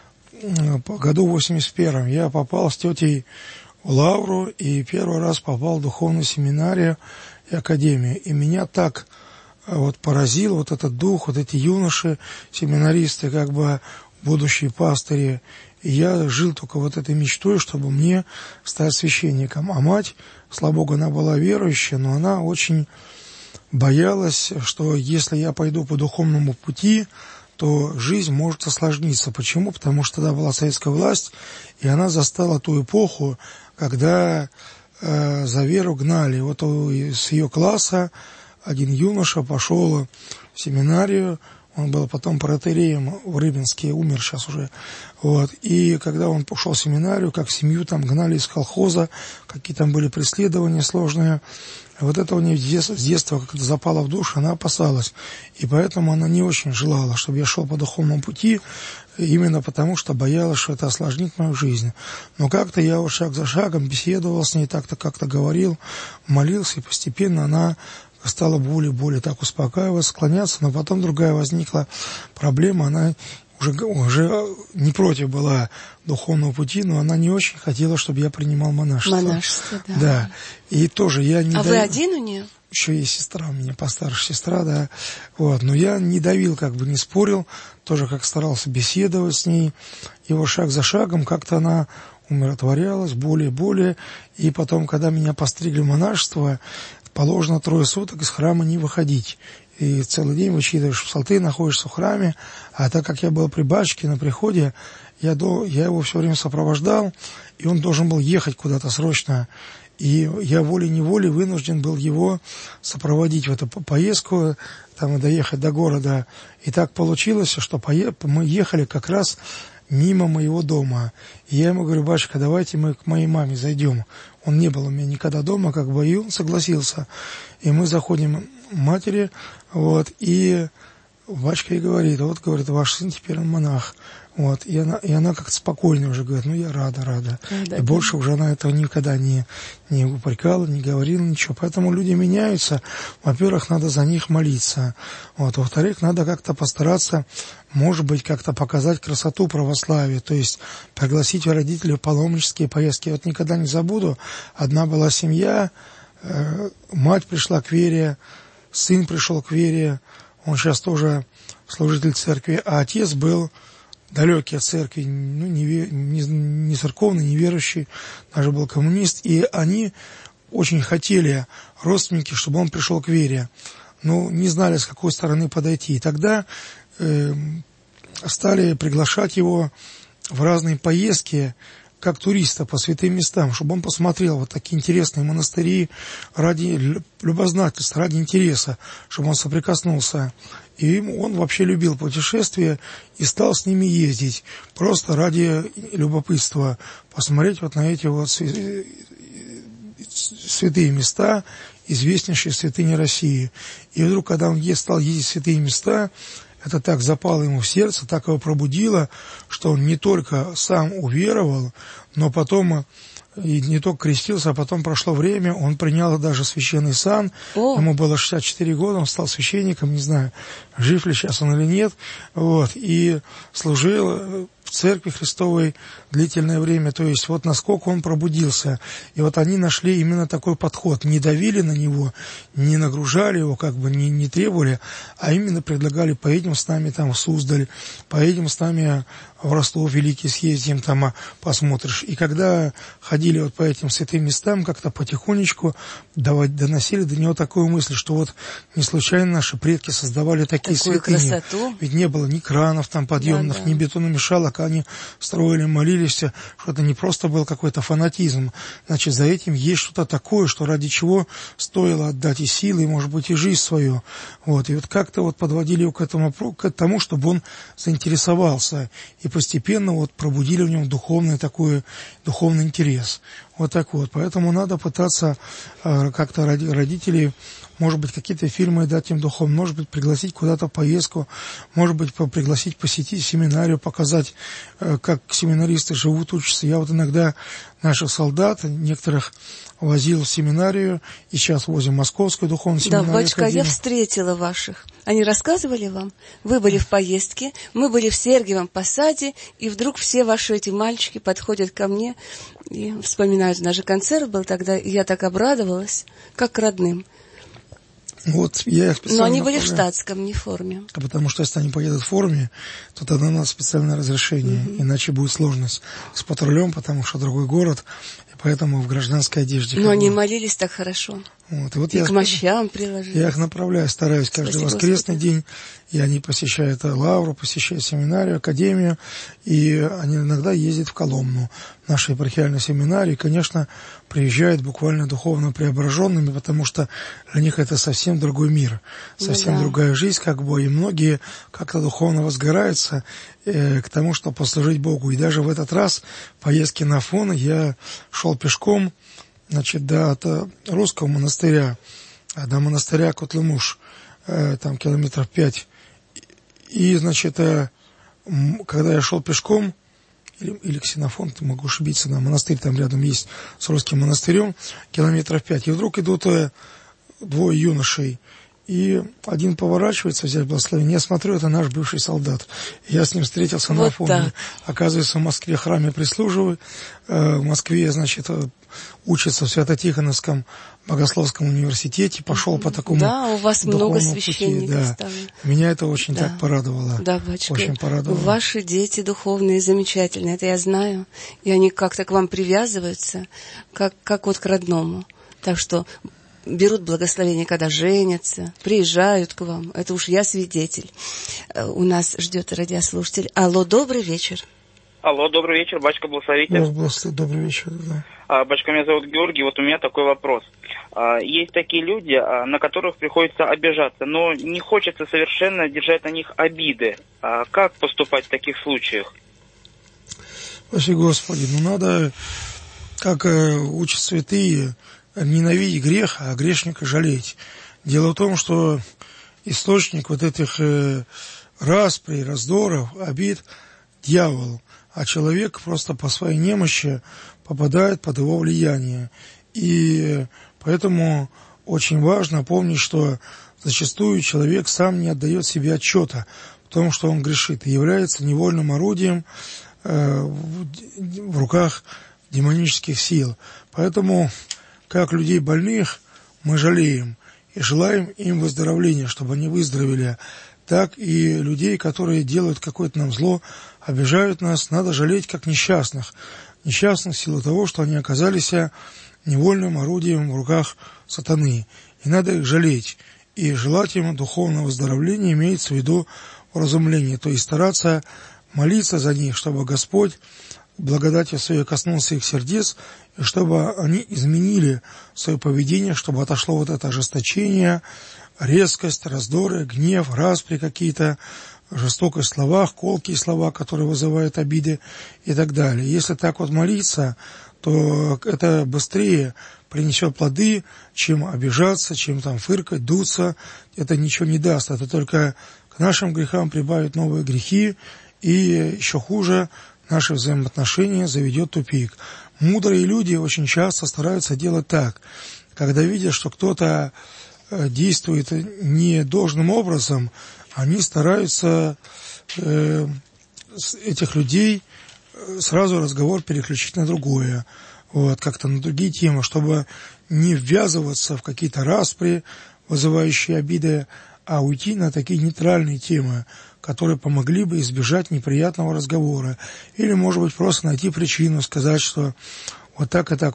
в году восемьдесят первом, я попал с тетей в Лавру и первый раз попал в духовную семинарию и академию. И меня так вот поразил вот этот дух, вот эти юноши, семинаристы, как бы будущие пастыри. И я жил только вот этой мечтой, чтобы мне стать священником. А мать, слава Богу, она была верующая, но она очень боялась, что если я пойду по духовному пути, то жизнь может осложниться. Почему? Потому что тогда была советская власть, и она застала ту эпоху, когда э, за веру гнали. Вот с ее класса один юноша пошел в семинарию, он был потом протоиереем в Рыбинске, умер сейчас уже. Вот. И когда он пошел в семинарию, как семью там гнали из колхоза, какие там были преследования сложные. Вот это у нее с детства как-то запало в душу, она опасалась. И поэтому она не очень желала, чтобы я шел по духовному пути, именно потому что боялась, что это осложнит мою жизнь. Но как-то я вот шаг за шагом беседовал с ней, так-то как-то говорил, молился, и постепенно она стала более и более так успокаиваться, склоняться. Но потом другая возникла проблема, она уже, уже не против была духовного пути, но она не очень хотела, чтобы я принимал монашество. Монашество, да. Да. И тоже я не А давил... вы один у нее? Еще есть сестра у меня, постарше сестра, да. Вот. Но я не давил, как бы не спорил, тоже как старался беседовать с ней. И вот шаг за шагом как-то она умиротворялась, более и более. И потом, когда меня постригли в монашество, положено трое суток из храма не выходить. И целый день вычитываешь псалты, находишься в храме. А так как я был при батюшке на приходе, я, до, я его все время сопровождал, и он должен был ехать куда-то срочно. И я волей-неволей вынужден был его сопроводить в эту поездку, там и доехать до города. И так получилось, что пое... мы ехали как раз мимо моего дома. И я ему говорю: батюшка, давайте мы к моей маме зайдем. Он не был у меня никогда дома, как бы, и он согласился. И мы заходим к матери, вот, и батюшка ей говорит: вот, говорит, ваш сын теперь он монах. Вот, и она, и она как-то спокойно уже говорит: ну, я рада, рада. Да, и да, больше да. уже она этого никогда не, не упрекала, не говорила ничего. Поэтому люди меняются. Во-первых, надо за них молиться. Вот, во-вторых, надо как-то постараться, может быть, как-то показать красоту православия. То есть пригласить родителей в паломнические поездки. Вот никогда не забуду, одна была семья, э, мать пришла к вере, сын пришел к вере, он сейчас тоже служитель церкви, а отец был далекий от церкви, ну, не, не, не церковный, не верующий, даже был коммунист, и они очень хотели, родственники, чтобы он пришел к вере, но не знали, с какой стороны подойти. И тогда э, стали приглашать его в разные поездки, как туриста по святым местам, чтобы он посмотрел вот такие интересные монастыри ради любознательства, ради интереса, чтобы он соприкоснулся. И он вообще любил путешествия и стал с ними ездить, просто ради любопытства, посмотреть вот на эти вот святые места, известнейшие святыни России. И вдруг, когда он стал ездить в святые места, это так запало ему в сердце, так его пробудило, что он не только сам уверовал, но потом и не только крестился, а потом прошло время, он принял даже священный сан. О. Ему было шестьдесят четыре года, он стал священником, не знаю, жив ли сейчас он или нет, вот, и служил в церкви Христовой длительное время. То есть вот насколько он пробудился. И вот они нашли именно такой подход. Не давили на него, не нагружали его, как бы не, не требовали, а именно предлагали: поедем с нами там в Суздаль, поедем с нами в Ростов Великий, съездим там, посмотришь. И когда ходили вот по этим святым местам, как-то потихонечку давать, доносили до него такую мысль, что вот не случайно наши предки создавали такие такую святыни. Красоту. Ведь не было ни кранов там подъемных, да, да. ни бетономешалок, пока они строили, молились, что это не просто был какой-то фанатизм. Значит, за этим есть что-то такое, что ради чего стоило отдать и силы, и, может быть, и жизнь свою. Вот. И вот как-то вот подводили его к этому, к тому, чтобы он заинтересовался. И постепенно вот пробудили в нем духовный такой, духовный интерес. Вот так вот. Поэтому надо пытаться э, как-то родителей, может быть, какие-то фильмы дать им духовно, может быть, пригласить куда-то в поездку, может быть, пригласить посетить семинарию, показать, э, как семинаристы живут, учатся. Я вот иногда наших солдат, некоторых возил в семинарию, и сейчас возим в Московскую духовную семинарию. Да, батюшка, академию. я встретила ваших. Они рассказывали вам? Вы были в поездке, мы были в Сергиевом Посаде, и вдруг все ваши эти мальчики подходят ко мне и вспоминают, даже концерт был тогда, и я так обрадовалась, как к родным. Вот, я их специально Но они были направляю. в штатском, не в форме. А потому что если они поедут в форме, то тогда надо специальное разрешение, mm-hmm. иначе будет сложность с патрулем, потому что другой город, и поэтому в гражданской одежде. Но они молились так хорошо. Вот, и вот и я, к мощам приложились. Я их направляю, стараюсь каждый Спасибо, воскресный Господи. день, и они посещают лавру, посещают семинарию, академию, и они иногда ездят в Коломну, в нашей епархиальной семинарии, и, конечно, приезжают буквально духовно преображенными, потому что для них это совсем другой мир, совсем ну, да. другая жизнь, как бы, и многие как-то духовно возгораются э, к тому, чтобы послужить Богу. И даже в этот раз в поездке на Афон я шел пешком, значит, до от русского монастыря, до монастыря Котлымуш, э, там километров пять. И, значит, э, когда я шел пешком, или, или Ксенофон, ты могу ошибиться, да, монастырь там рядом есть с русским монастырем, километров пять. И вдруг идут э, двое юношей, и один поворачивается взять благословение. Я смотрю, это наш бывший солдат. Я с ним встретился вот на Афоне. Оказывается, в Москве храме прислуживаю. В Москве, значит, учится в Свято-Тихоновском богословском университете. Пошел по такому да, у вас много священников пути. Да. Меня это очень да. так порадовало. Да, батюшка. Очень порадовало. Ваши дети духовные, замечательные. Это я знаю. И они как-то к вам привязываются, как, как вот к родному. Так что берут благословение, когда женятся, приезжают к вам. Это уж я свидетель. У нас ждет радиослушатель. Алло, добрый вечер. Алло, добрый вечер, батюшка, благословите. Добрый вечер, да. А, батюшка, меня зовут Георгий, вот у меня такой вопрос. А, есть такие люди, а, на которых приходится обижаться, но не хочется совершенно держать на них обиды. А как поступать в таких случаях? Спаси Господи, ну надо, как э, учат святые, ненавидеть грех, а грешника жалеть. Дело в том, что источник вот этих э, расприй, раздоров, обид – дьявол, а человек просто по своей немощи попадает под его влияние. И поэтому очень важно помнить, что зачастую человек сам не отдает себе отчета в том, что он грешит, и является невольным орудием э, в, в руках демонических сил. Поэтому как людей больных мы жалеем и желаем им выздоровления, чтобы они выздоровели, так и людей, которые делают какое-то нам зло, обижают нас, надо жалеть как несчастных. Несчастных в силу того, что они оказались невольным орудием в руках сатаны. И надо их жалеть. И желать им духовного выздоровления имеется в виду вразумление, то есть стараться молиться за них, чтобы Господь благодатью своей коснулся их сердец, и чтобы они изменили свое поведение, чтобы отошло вот это ожесточение, резкость, раздоры, гнев, распри какие-то, жестокость в словах, колкие слова, которые вызывают обиды и так далее. Если так вот молиться, то это быстрее принесет плоды, чем обижаться, чем там фыркать, дуться. Это ничего не даст. Это только к нашим грехам прибавит новые грехи, и еще хуже наши взаимоотношения заведет в тупик. Мудрые люди очень часто стараются делать так. Когда видят, что кто-то действует не должным образом, они стараются э, этих людей сразу разговор переключить на другое, вот, как-то на другие темы, чтобы не ввязываться в какие-то распри, вызывающие обиды, а уйти на такие нейтральные темы, которые помогли бы избежать неприятного разговора. Или, может быть, просто найти причину, сказать, что Вот так и так.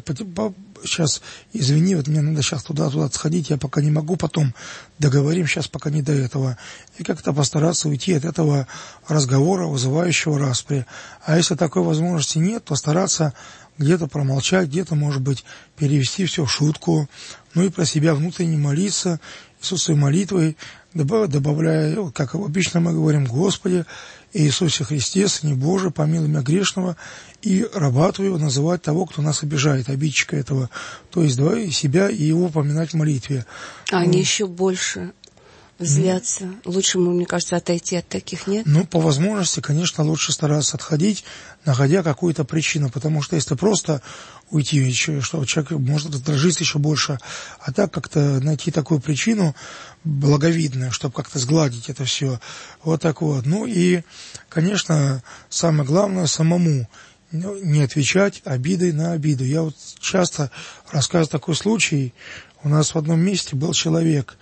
Сейчас, извини, вот мне надо сейчас туда-туда сходить, я пока не могу, потом договорим, сейчас пока не до этого. И как-то постараться уйти от этого разговора, вызывающего распри. А если такой возможности нет, то стараться где-то промолчать, где-то, может быть, перевести все в шутку, ну и про себя внутренне молиться, Иисусовой молитвой, добавляя, как обычно мы говорим, Господи, Иисусе Христе, Сыне Божий, помилуй меня грешного, и раба Твоего называть того, кто нас обижает, обидчика этого, то есть давай себя и его поминать в молитве. А они ну, еще больше злятся. Mm. Лучше, мне кажется, отойти от таких, нет? Ну, по возможности, конечно, лучше стараться отходить, находя какую-то причину, потому что если просто уйти, еще, что человек может раздражиться еще больше, а так как-то найти такую причину благовидную, чтобы как-то сгладить это все. Вот так вот. Ну и, конечно, самое главное, самому не отвечать обидой на обиду. Я вот часто рассказываю такой случай. У нас в одном месте был человек.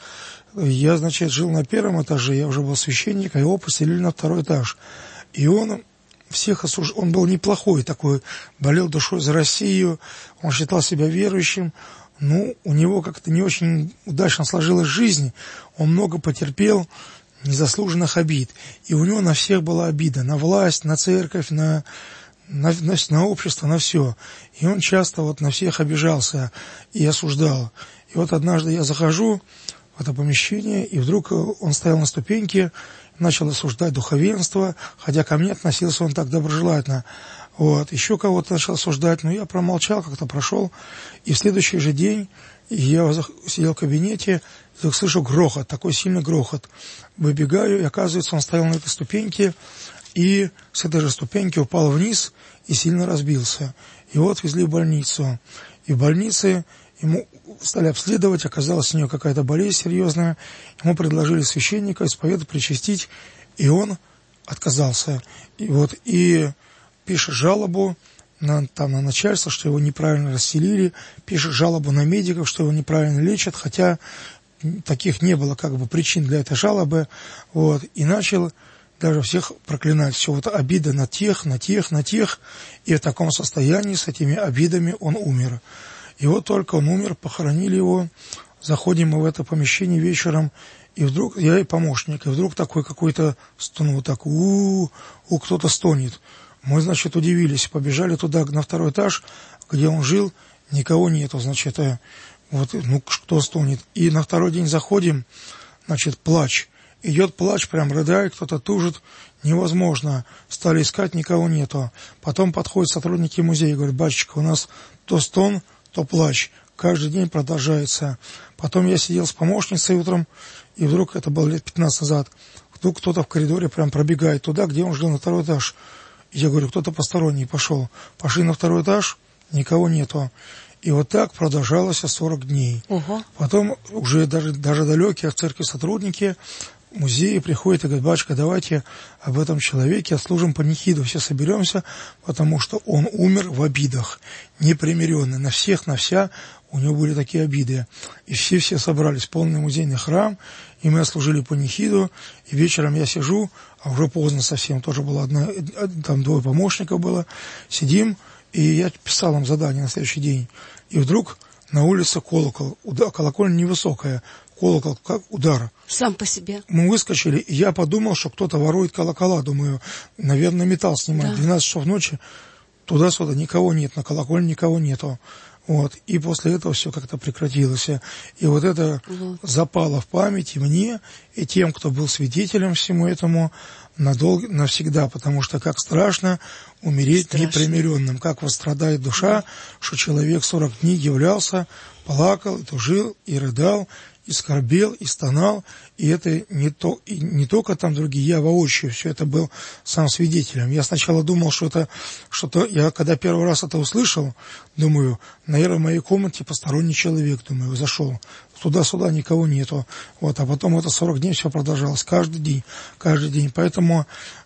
Я, значит, жил на первом этаже, я уже был священником, его поселили на второй этаж. И он всех осуждал, он был неплохой такой, болел душой за Россию, он считал себя верующим. Ну, у него как-то не очень удачно сложилась жизнь, он много потерпел незаслуженных обид. И у него на всех была обида, на власть, на церковь, на, на, на, на общество, на все. И он часто вот на всех обижался и осуждал. И вот однажды я захожу в это помещение, и вдруг он стоял на ступеньке, начал осуждать духовенство, хотя ко мне относился он так доброжелательно. Вот, еще кого-то начал осуждать, но я промолчал, как-то прошел. И в следующий же день я сидел в кабинете, и слышу грохот, такой сильный грохот. Выбегаю, и оказывается, он стоял на этой ступеньке, и с этой же ступеньки упал вниз и сильно разбился. Его отвезли в больницу. И в больнице ему стали обследовать, оказалось, у него какая-то болезнь серьезная. Ему предложили священника исповедать, причастить, и он отказался. И вот, и пишет жалобу на, там, на начальство, что его неправильно расселили, пишет жалобу на медиков, что его неправильно лечат, хотя таких не было как бы причин для этой жалобы. Вот, и начал даже всех проклинать. Все вот обида на тех, на тех, на тех. И в таком состоянии, с этими обидами, он умер. И вот только он умер, похоронили его, заходим мы в это помещение вечером, и вдруг, я и помощник, и вдруг такой какой-то стон, вот так, у-у-у, у, кто-то стонет. Мы, значит, удивились, побежали туда, на второй этаж, где он жил, никого нету, значит, э, вот, ну, кто стонет. И на второй день заходим, значит, плач. Идет плач, прям рыдает, кто-то тужит, невозможно. Стали искать, никого нету. Потом подходят сотрудники музея и говорят: батюшка, у нас то стон, то плач. Каждый день продолжается. Потом я сидел с помощницей утром, и вдруг, это было лет пятнадцать назад, вдруг кто-то в коридоре прям пробегает туда, где он жил, на второй этаж. И я говорю: кто-то посторонний пошел. Пошли на второй этаж, никого нету. И вот так продолжалось сорок дней. Угу. Потом уже даже, даже далекие от церкви сотрудники музея приходят и говорят: батюшка, давайте об этом человеке отслужим панихиду, все соберемся, потому что он умер в обидах, непримиренный, на всех, на вся, у него были такие обиды. И все-все собрались, полный музейный храм, и мы отслужили панихиду, и вечером я сижу, а уже поздно совсем, тоже было одна, там двое помощников было, сидим, и я писал им задание на следующий день, и вдруг на улице колокол, колокольня невысокая, колокол, как удар. Сам по себе. Мы выскочили, и я подумал, что кто-то ворует колокола. Думаю, наверное, металл снимает. Да. двенадцать часов ночи, туда-сюда, никого нет, на колокольне никого нету. Вот. И после этого все как-то прекратилось. И вот это вот запало в память и мне, и тем, кто был свидетелем всему этому, надолго, навсегда. Потому что как страшно умереть страшно. Непримиренным. Как восстрадает душа, да. Что человек сорок дней являлся, плакал, и тужил, и рыдал, и скорбел, и стонал, и это не, то, и не только там другие, я воочию все это был сам свидетелем. Я сначала думал, что это что-то, я когда первый раз это услышал, думаю, наверное, в моей комнате посторонний человек, думаю, зашел, туда-сюда никого нету, вот, а потом это сорок дней все продолжалось, каждый день, каждый день, поэтому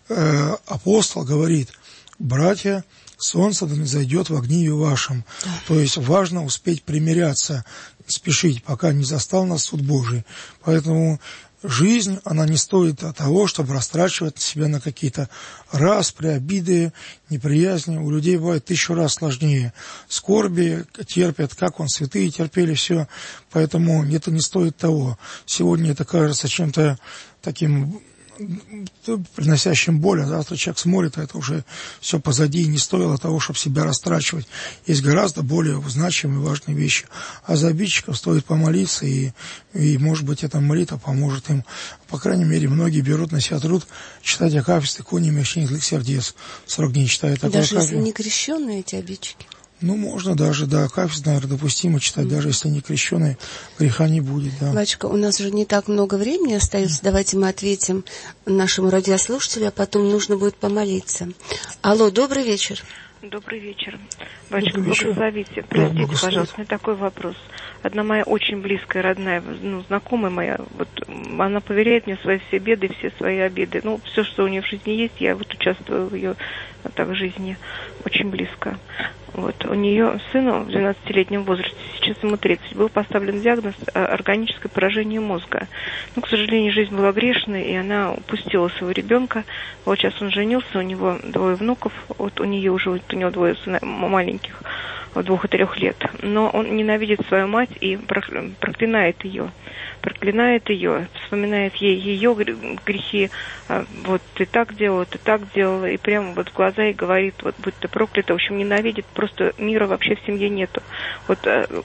э, апостол говорит: братья, солнце да не зайдет в гневе вашем. Да. То есть важно успеть примиряться, спешить, пока не застал нас суд Божий. Поэтому жизнь, она не стоит того, чтобы растрачивать себя на какие-то распри, обиды, неприязни. У людей бывает тысячу раз сложнее. Скорби терпят, как он, святые терпели все, поэтому это не стоит того. Сегодня это кажется чем-то таким приносящим боль, а завтра человек смотрит, а это уже все позади, и не стоило того, чтобы себя растрачивать. Есть гораздо более значимые и важные вещи. А за обидчиков стоит помолиться, и, и, может быть, эта молитва поможет им. По крайней мере, многие берут на себя труд читать акафисты кони мягчине злых сердец. сорок дней читают такое. Даже если не крещенные эти обидчики? Ну, можно даже, да, акафист, наверное, допустимо читать, mm. даже если не крещеный, греха не будет, да. Батюшка, у нас уже не так много времени остается, давайте мы ответим нашему радиослушателю, а потом нужно будет помолиться. Алло, добрый вечер. Добрый вечер. Батюшка, благословите. Простите, да, пожалуйста, у меня такой вопрос. Одна моя очень близкая, родная, ну, знакомая моя, вот она поверяет мне свои все беды, все свои обиды. Ну, все, что у нее в жизни есть, я вот участвую в ее так, в жизни очень близко. Вот. У нее сыну в двенадцатилетнем возрасте, сейчас ему тридцать, был поставлен диагноз органическое поражение мозга. Ну, к сожалению, жизнь была грешной, и она упустила своего ребенка. Вот сейчас он женился, у него двое внуков, вот у нее уже, вот у него двое сына, маленьких, двух и трех лет. Но он ненавидит свою мать и проклинает ее. Проклинает ее, вспоминает ей ее грехи, вот ты так делала, ты так делала, и прямо вот в глаза ей говорит, вот будь ты проклята, в общем, ненавидит, просто мира вообще в семье нету. Вот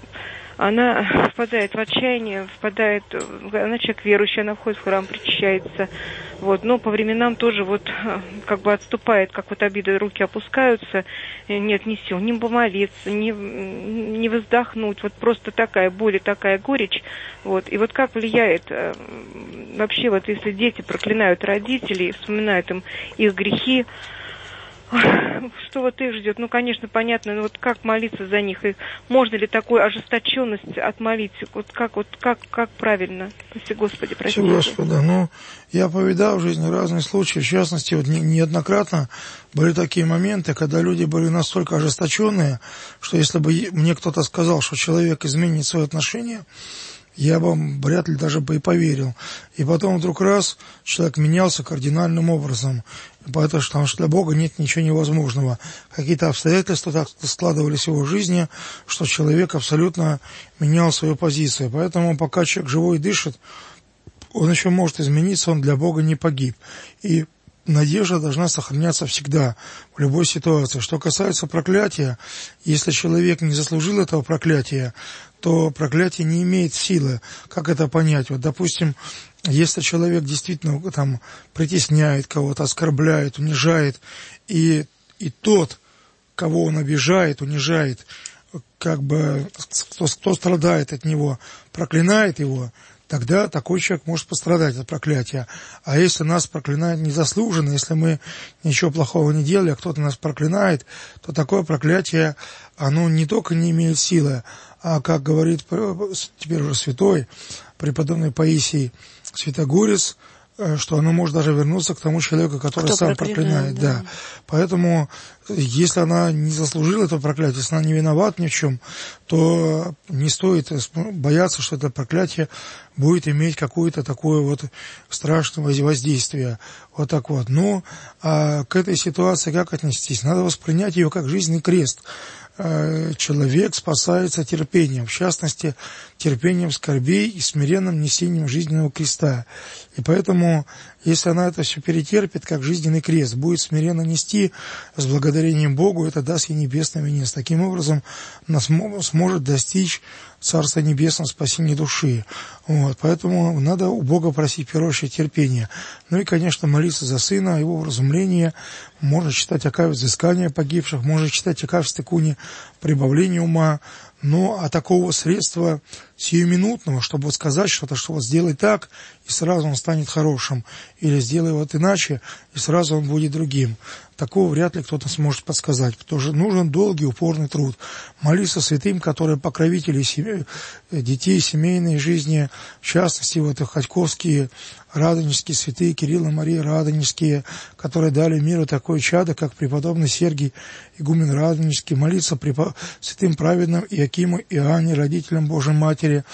она впадает в отчаяние, впадает, она человек верующий, она входит в храм, причащается, вот, но по временам тоже вот как бы отступает, как вот обиды, руки опускаются, нет ни сил, ни помолиться, ни, ни вздохнуть, вот просто такая боль и такая горечь, вот, и вот как влияет вообще, вот если дети проклинают родителей, вспоминают им их грехи, что вот их ждет? Ну, конечно, понятно, но вот как молиться за них? И можно ли такую ожесточенность отмолить? Вот как, вот как, как правильно? Прости, Господи, прости. Господи, ну, я повидал в жизни разные случаи, в частности, вот не, неоднократно были такие моменты, когда люди были настолько ожесточенные, что если бы мне кто-то сказал, что человек изменит свои отношения, я бы вряд ли даже бы и поверил. И потом вдруг раз человек менялся кардинальным образом, потому что для Бога нет ничего невозможного. Какие-то обстоятельства так складывались в его жизни, что человек абсолютно менял свою позицию. Поэтому пока человек живой и дышит, он еще может измениться, он для Бога не погиб. И надежда должна сохраняться всегда, в любой ситуации. Что касается проклятия, если человек не заслужил этого проклятия, то проклятие не имеет силы. Как это понять? Вот, допустим, если человек действительно там притесняет кого-то, оскорбляет, унижает, и, и тот, кого он обижает, унижает, как бы, кто, кто страдает от него, проклинает его, тогда такой человек может пострадать от проклятия. А если нас проклинают незаслуженно, если мы ничего плохого не делали, а кто-то нас проклинает, то такое проклятие, оно не только не имеет силы, а, как говорит теперь уже святой, преподобный Паисий Святогорец, что оно может даже вернуться к тому человеку, который Кто сам проклинает. Да. Да. Поэтому, если она не заслужила это проклятие, если она не виновата ни в чем, то не стоит бояться, что это проклятие будет иметь какое-то такое вот страшное воздействие. Вот так вот. Но а к этой ситуации как отнестись? Надо воспринять ее как жизненный крест. Человек спасается терпением, в частности, терпением скорбей и смиренным несением жизненного креста. И поэтому, если она это все перетерпит, как жизненный крест, будет смиренно нести с благодарением Богу, это даст ей небесный венец. Таким образом, она сможет достичь Царства Небесного, спасения души. Вот. Поэтому надо у Бога просить, в первую очередь, терпения. Ну и, конечно, молиться за сына, его вразумление. Можно читать акафист взыскания погибших, можно читать акафисты куни прибавления ума. Но а такого средства сиюминутного, чтобы вот сказать что-то, что вот сделай так, и сразу он станет хорошим, или сделай вот иначе, и сразу он будет другим. Такого вряд ли кто-то сможет подсказать, потому что нужен долгий, упорный труд. Молиться святым, которые покровители семьи, детей, семейной жизни, в частности, вот Ходьковские, радонежские святые, Кирилл и Мария радонежские, которые дали миру такое чадо, как преподобный Сергий, игумен радонежский, молиться святым праведным Иакиму и Иоанне, родителям Божьей Матери,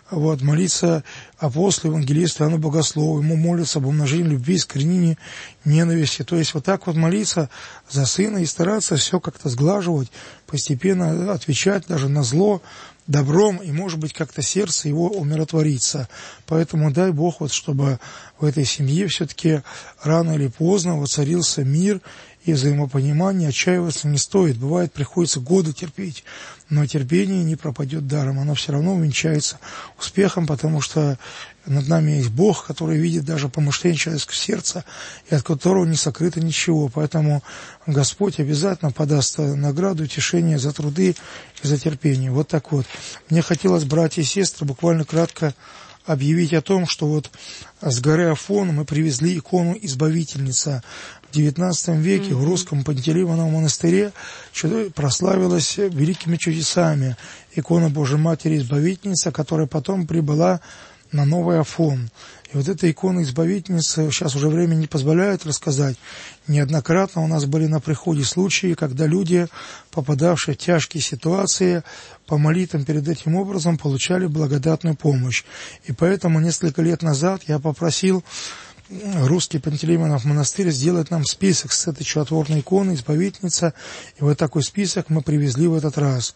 вот, молиться апостолу, евангелисту, Иоанну Богослову, ему молятся об умножении любви, искоренении ненависти. То есть вот так вот молиться за сына и стараться все как-то сглаживать, постепенно отвечать даже на зло добром, и, может быть, как-то сердце его умиротворится. Поэтому дай Бог, вот, чтобы в этой семье все-таки рано или поздно воцарился мир и взаимопонимание. Отчаиваться не стоит. Бывает, приходится годы терпеть, но терпение не пропадет даром. Оно все равно увенчается успехом, потому что над нами есть Бог, который видит даже помышления человеческого сердца, и от которого не сокрыто ничего. Поэтому Господь обязательно подаст награду, утешение за труды и за терпение. Вот так вот. Мне хотелось, братья и сестры, буквально кратко объявить о том, что вот с горы Афон мы привезли икону Избавительница. В девятнадцатом веке mm-hmm. в русском Пантелеимоновом монастыре прославилась великими чудесами икона Божьей Матери Избавительница, которая потом прибыла на Новый Афон. И вот эта икона Избавительницы, сейчас уже время не позволяет рассказать, неоднократно у нас были на приходе случаи, когда люди, попадавшие в тяжкие ситуации, по молитвам перед этим образом получали благодатную помощь. И поэтому несколько лет назад я попросил русский Пантелеимонов монастырь сделать нам список с этой чудотворной иконой Избавительница, и вот такой список мы привезли в этот раз.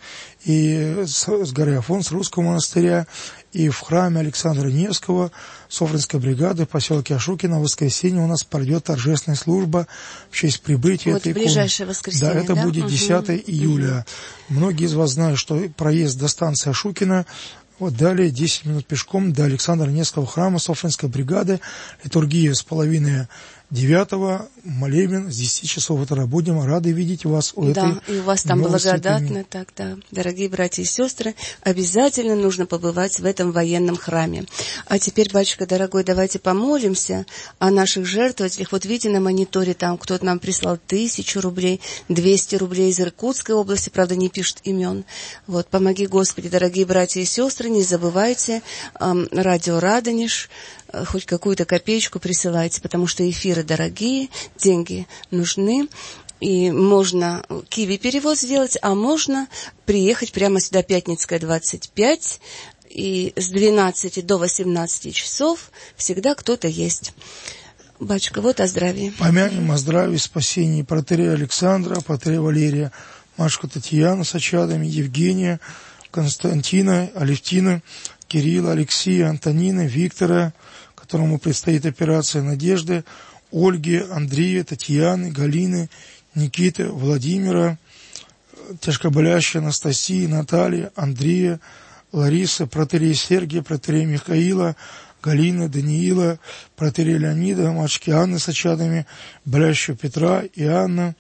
И с, с горы Афон, с русского монастыря, и в храме Александра Невского Софринской бригады в поселке Ашукино в воскресенье у нас пройдет торжественная служба в честь прибытия вот этой иконы. Ближайшее воскресенье, да, это да? будет десятого угу. июля. Угу. Многие из вас знают, что проезд до станции Ашукино. Вот далее десять минут пешком до Александра Невского храма Софринской бригады. Литургия с половины девятого, молебен с десяти часов утра. Будем рады видеть вас у да, этой и у вас там благодатно, святыни. так, да. Дорогие братья и сестры, обязательно нужно побывать в этом военном храме. А теперь, батюшка дорогой, давайте помолимся о наших жертвователях. Вот видите на мониторе, там кто-то нам прислал тысячу рублей, двести рублей из Иркутской области, правда, не пишет имен. Вот, помоги, Господи, дорогие братья и сестры, не забывайте эм, радио Радонеж, хоть какую-то копеечку присылайте, потому что эфиры дорогие, деньги нужны, и можно Киви перевод сделать, а можно приехать прямо сюда, Пятницкая, двадцать пять, и с двенадцати до восемнадцати часов всегда кто-то есть. Батюшка, вот о здравии. Помянем о здравии, спасении протоиерея Александра, протоиерея Валерия, Машку Татьяну с очадами, Евгения, Константина, Алевтина, Кирилла, Алексея, Антонина, Виктора, которому предстоит операция Надежды, Ольги, Андрея, Татьяны, Галины, Никиты, Владимира, тяжкоболящей Анастасии, Натальи, Андрея, Ларисы, протоиерея Сергия, протоиерея Михаила, Галины, Даниила, протоиерея Леонида, матушки Анны с очадами, болящего Петра, Иоанна,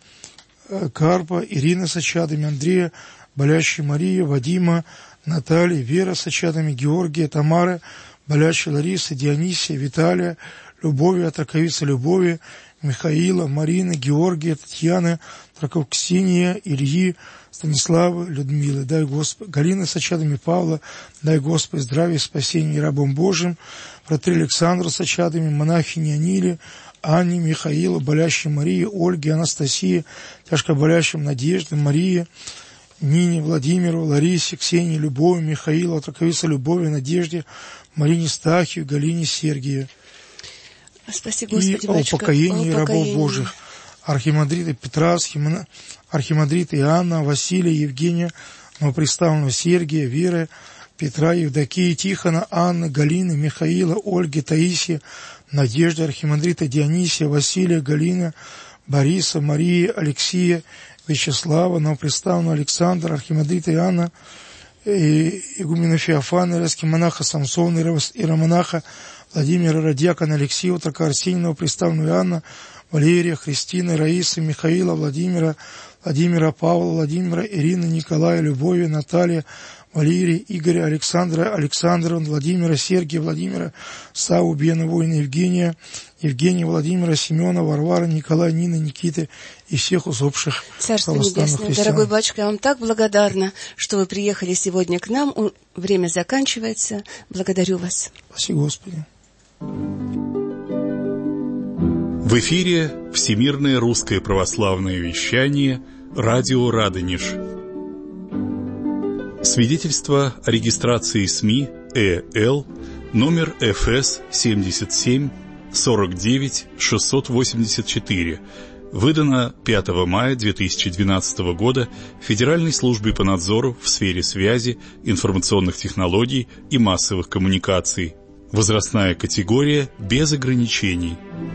Карпа, Ирина с очадами, Андрея, болящей Марии, Вадима, Натальи, Вера с очадами, Георгия, Тамары, болящей Ларисы, Дионисия, Виталия, Любови, Траковица Любови, Михаила, Марины, Георгия, Татьяны, Траков Ксения, Ильи, Станислава, Людмилы. Дай Господи, Галины с очадами Павла, дай Господи здравия и спасения рабом Божьим, протоиерея Александра с очадами, монахини Аниле, Анне, Михаилу, болящей Марии, Ольге, Анастасии, тяжко болящим Надежде, Марии, Нине, Владимиру, Ларисе, Ксении, Любови, Михаилу, Траковице Любови, Надежде, Марине Стахию, Галине Сергию. Спаси, Господи, и о упокоении рабов Божьих, архимандрита Петра, архимандрита Иоанна, Василия, Евгения, новоприставленного Сергия, Веры, Петра, Евдокии, Тихона, Анны, Галины, Михаила, Ольги, Таисии, Надежды, архимандрита Дионисия, Василия, Галины, Бориса, Марии, Алексея, Вячеслава, новоприставленного Александра, архимандрита Иоанна, игумена Феофана, иерархимонаха Самсона, иеромонаха Владимира, радиакона Алексея, отрока Арсеньева, представленного Иоанна, Валерия, Христины, Раисы, Михаила, Владимира, Владимира, Павла, Владимира, Ирины, Николая, Любови, Наталья, Валерия, Игоря, Александра, Александра, Владимира, Сергия, Владимира, Саву, Бена, воина Евгения, Евгения, Владимира, Семена, Варвара, Николая, Нины, Никиты и всех усопших Царство православных Небесное. христиан. Дорогой батюшка, я вам так благодарна, что вы приехали сегодня к нам. Время заканчивается. Благодарю вас. Спаси Господи. В эфире Всемирное русское православное вещание радио Радонеж. Свидетельство о регистрации СМИ Э Л, номер Эф Эс семьдесят семь сорок девять шестьсот восемьдесят четыре, выдано пятого мая две тысячи двенадцатого года Федеральной службой по надзору в сфере связи, информационных технологий и массовых коммуникаций. Возрастная категория без ограничений.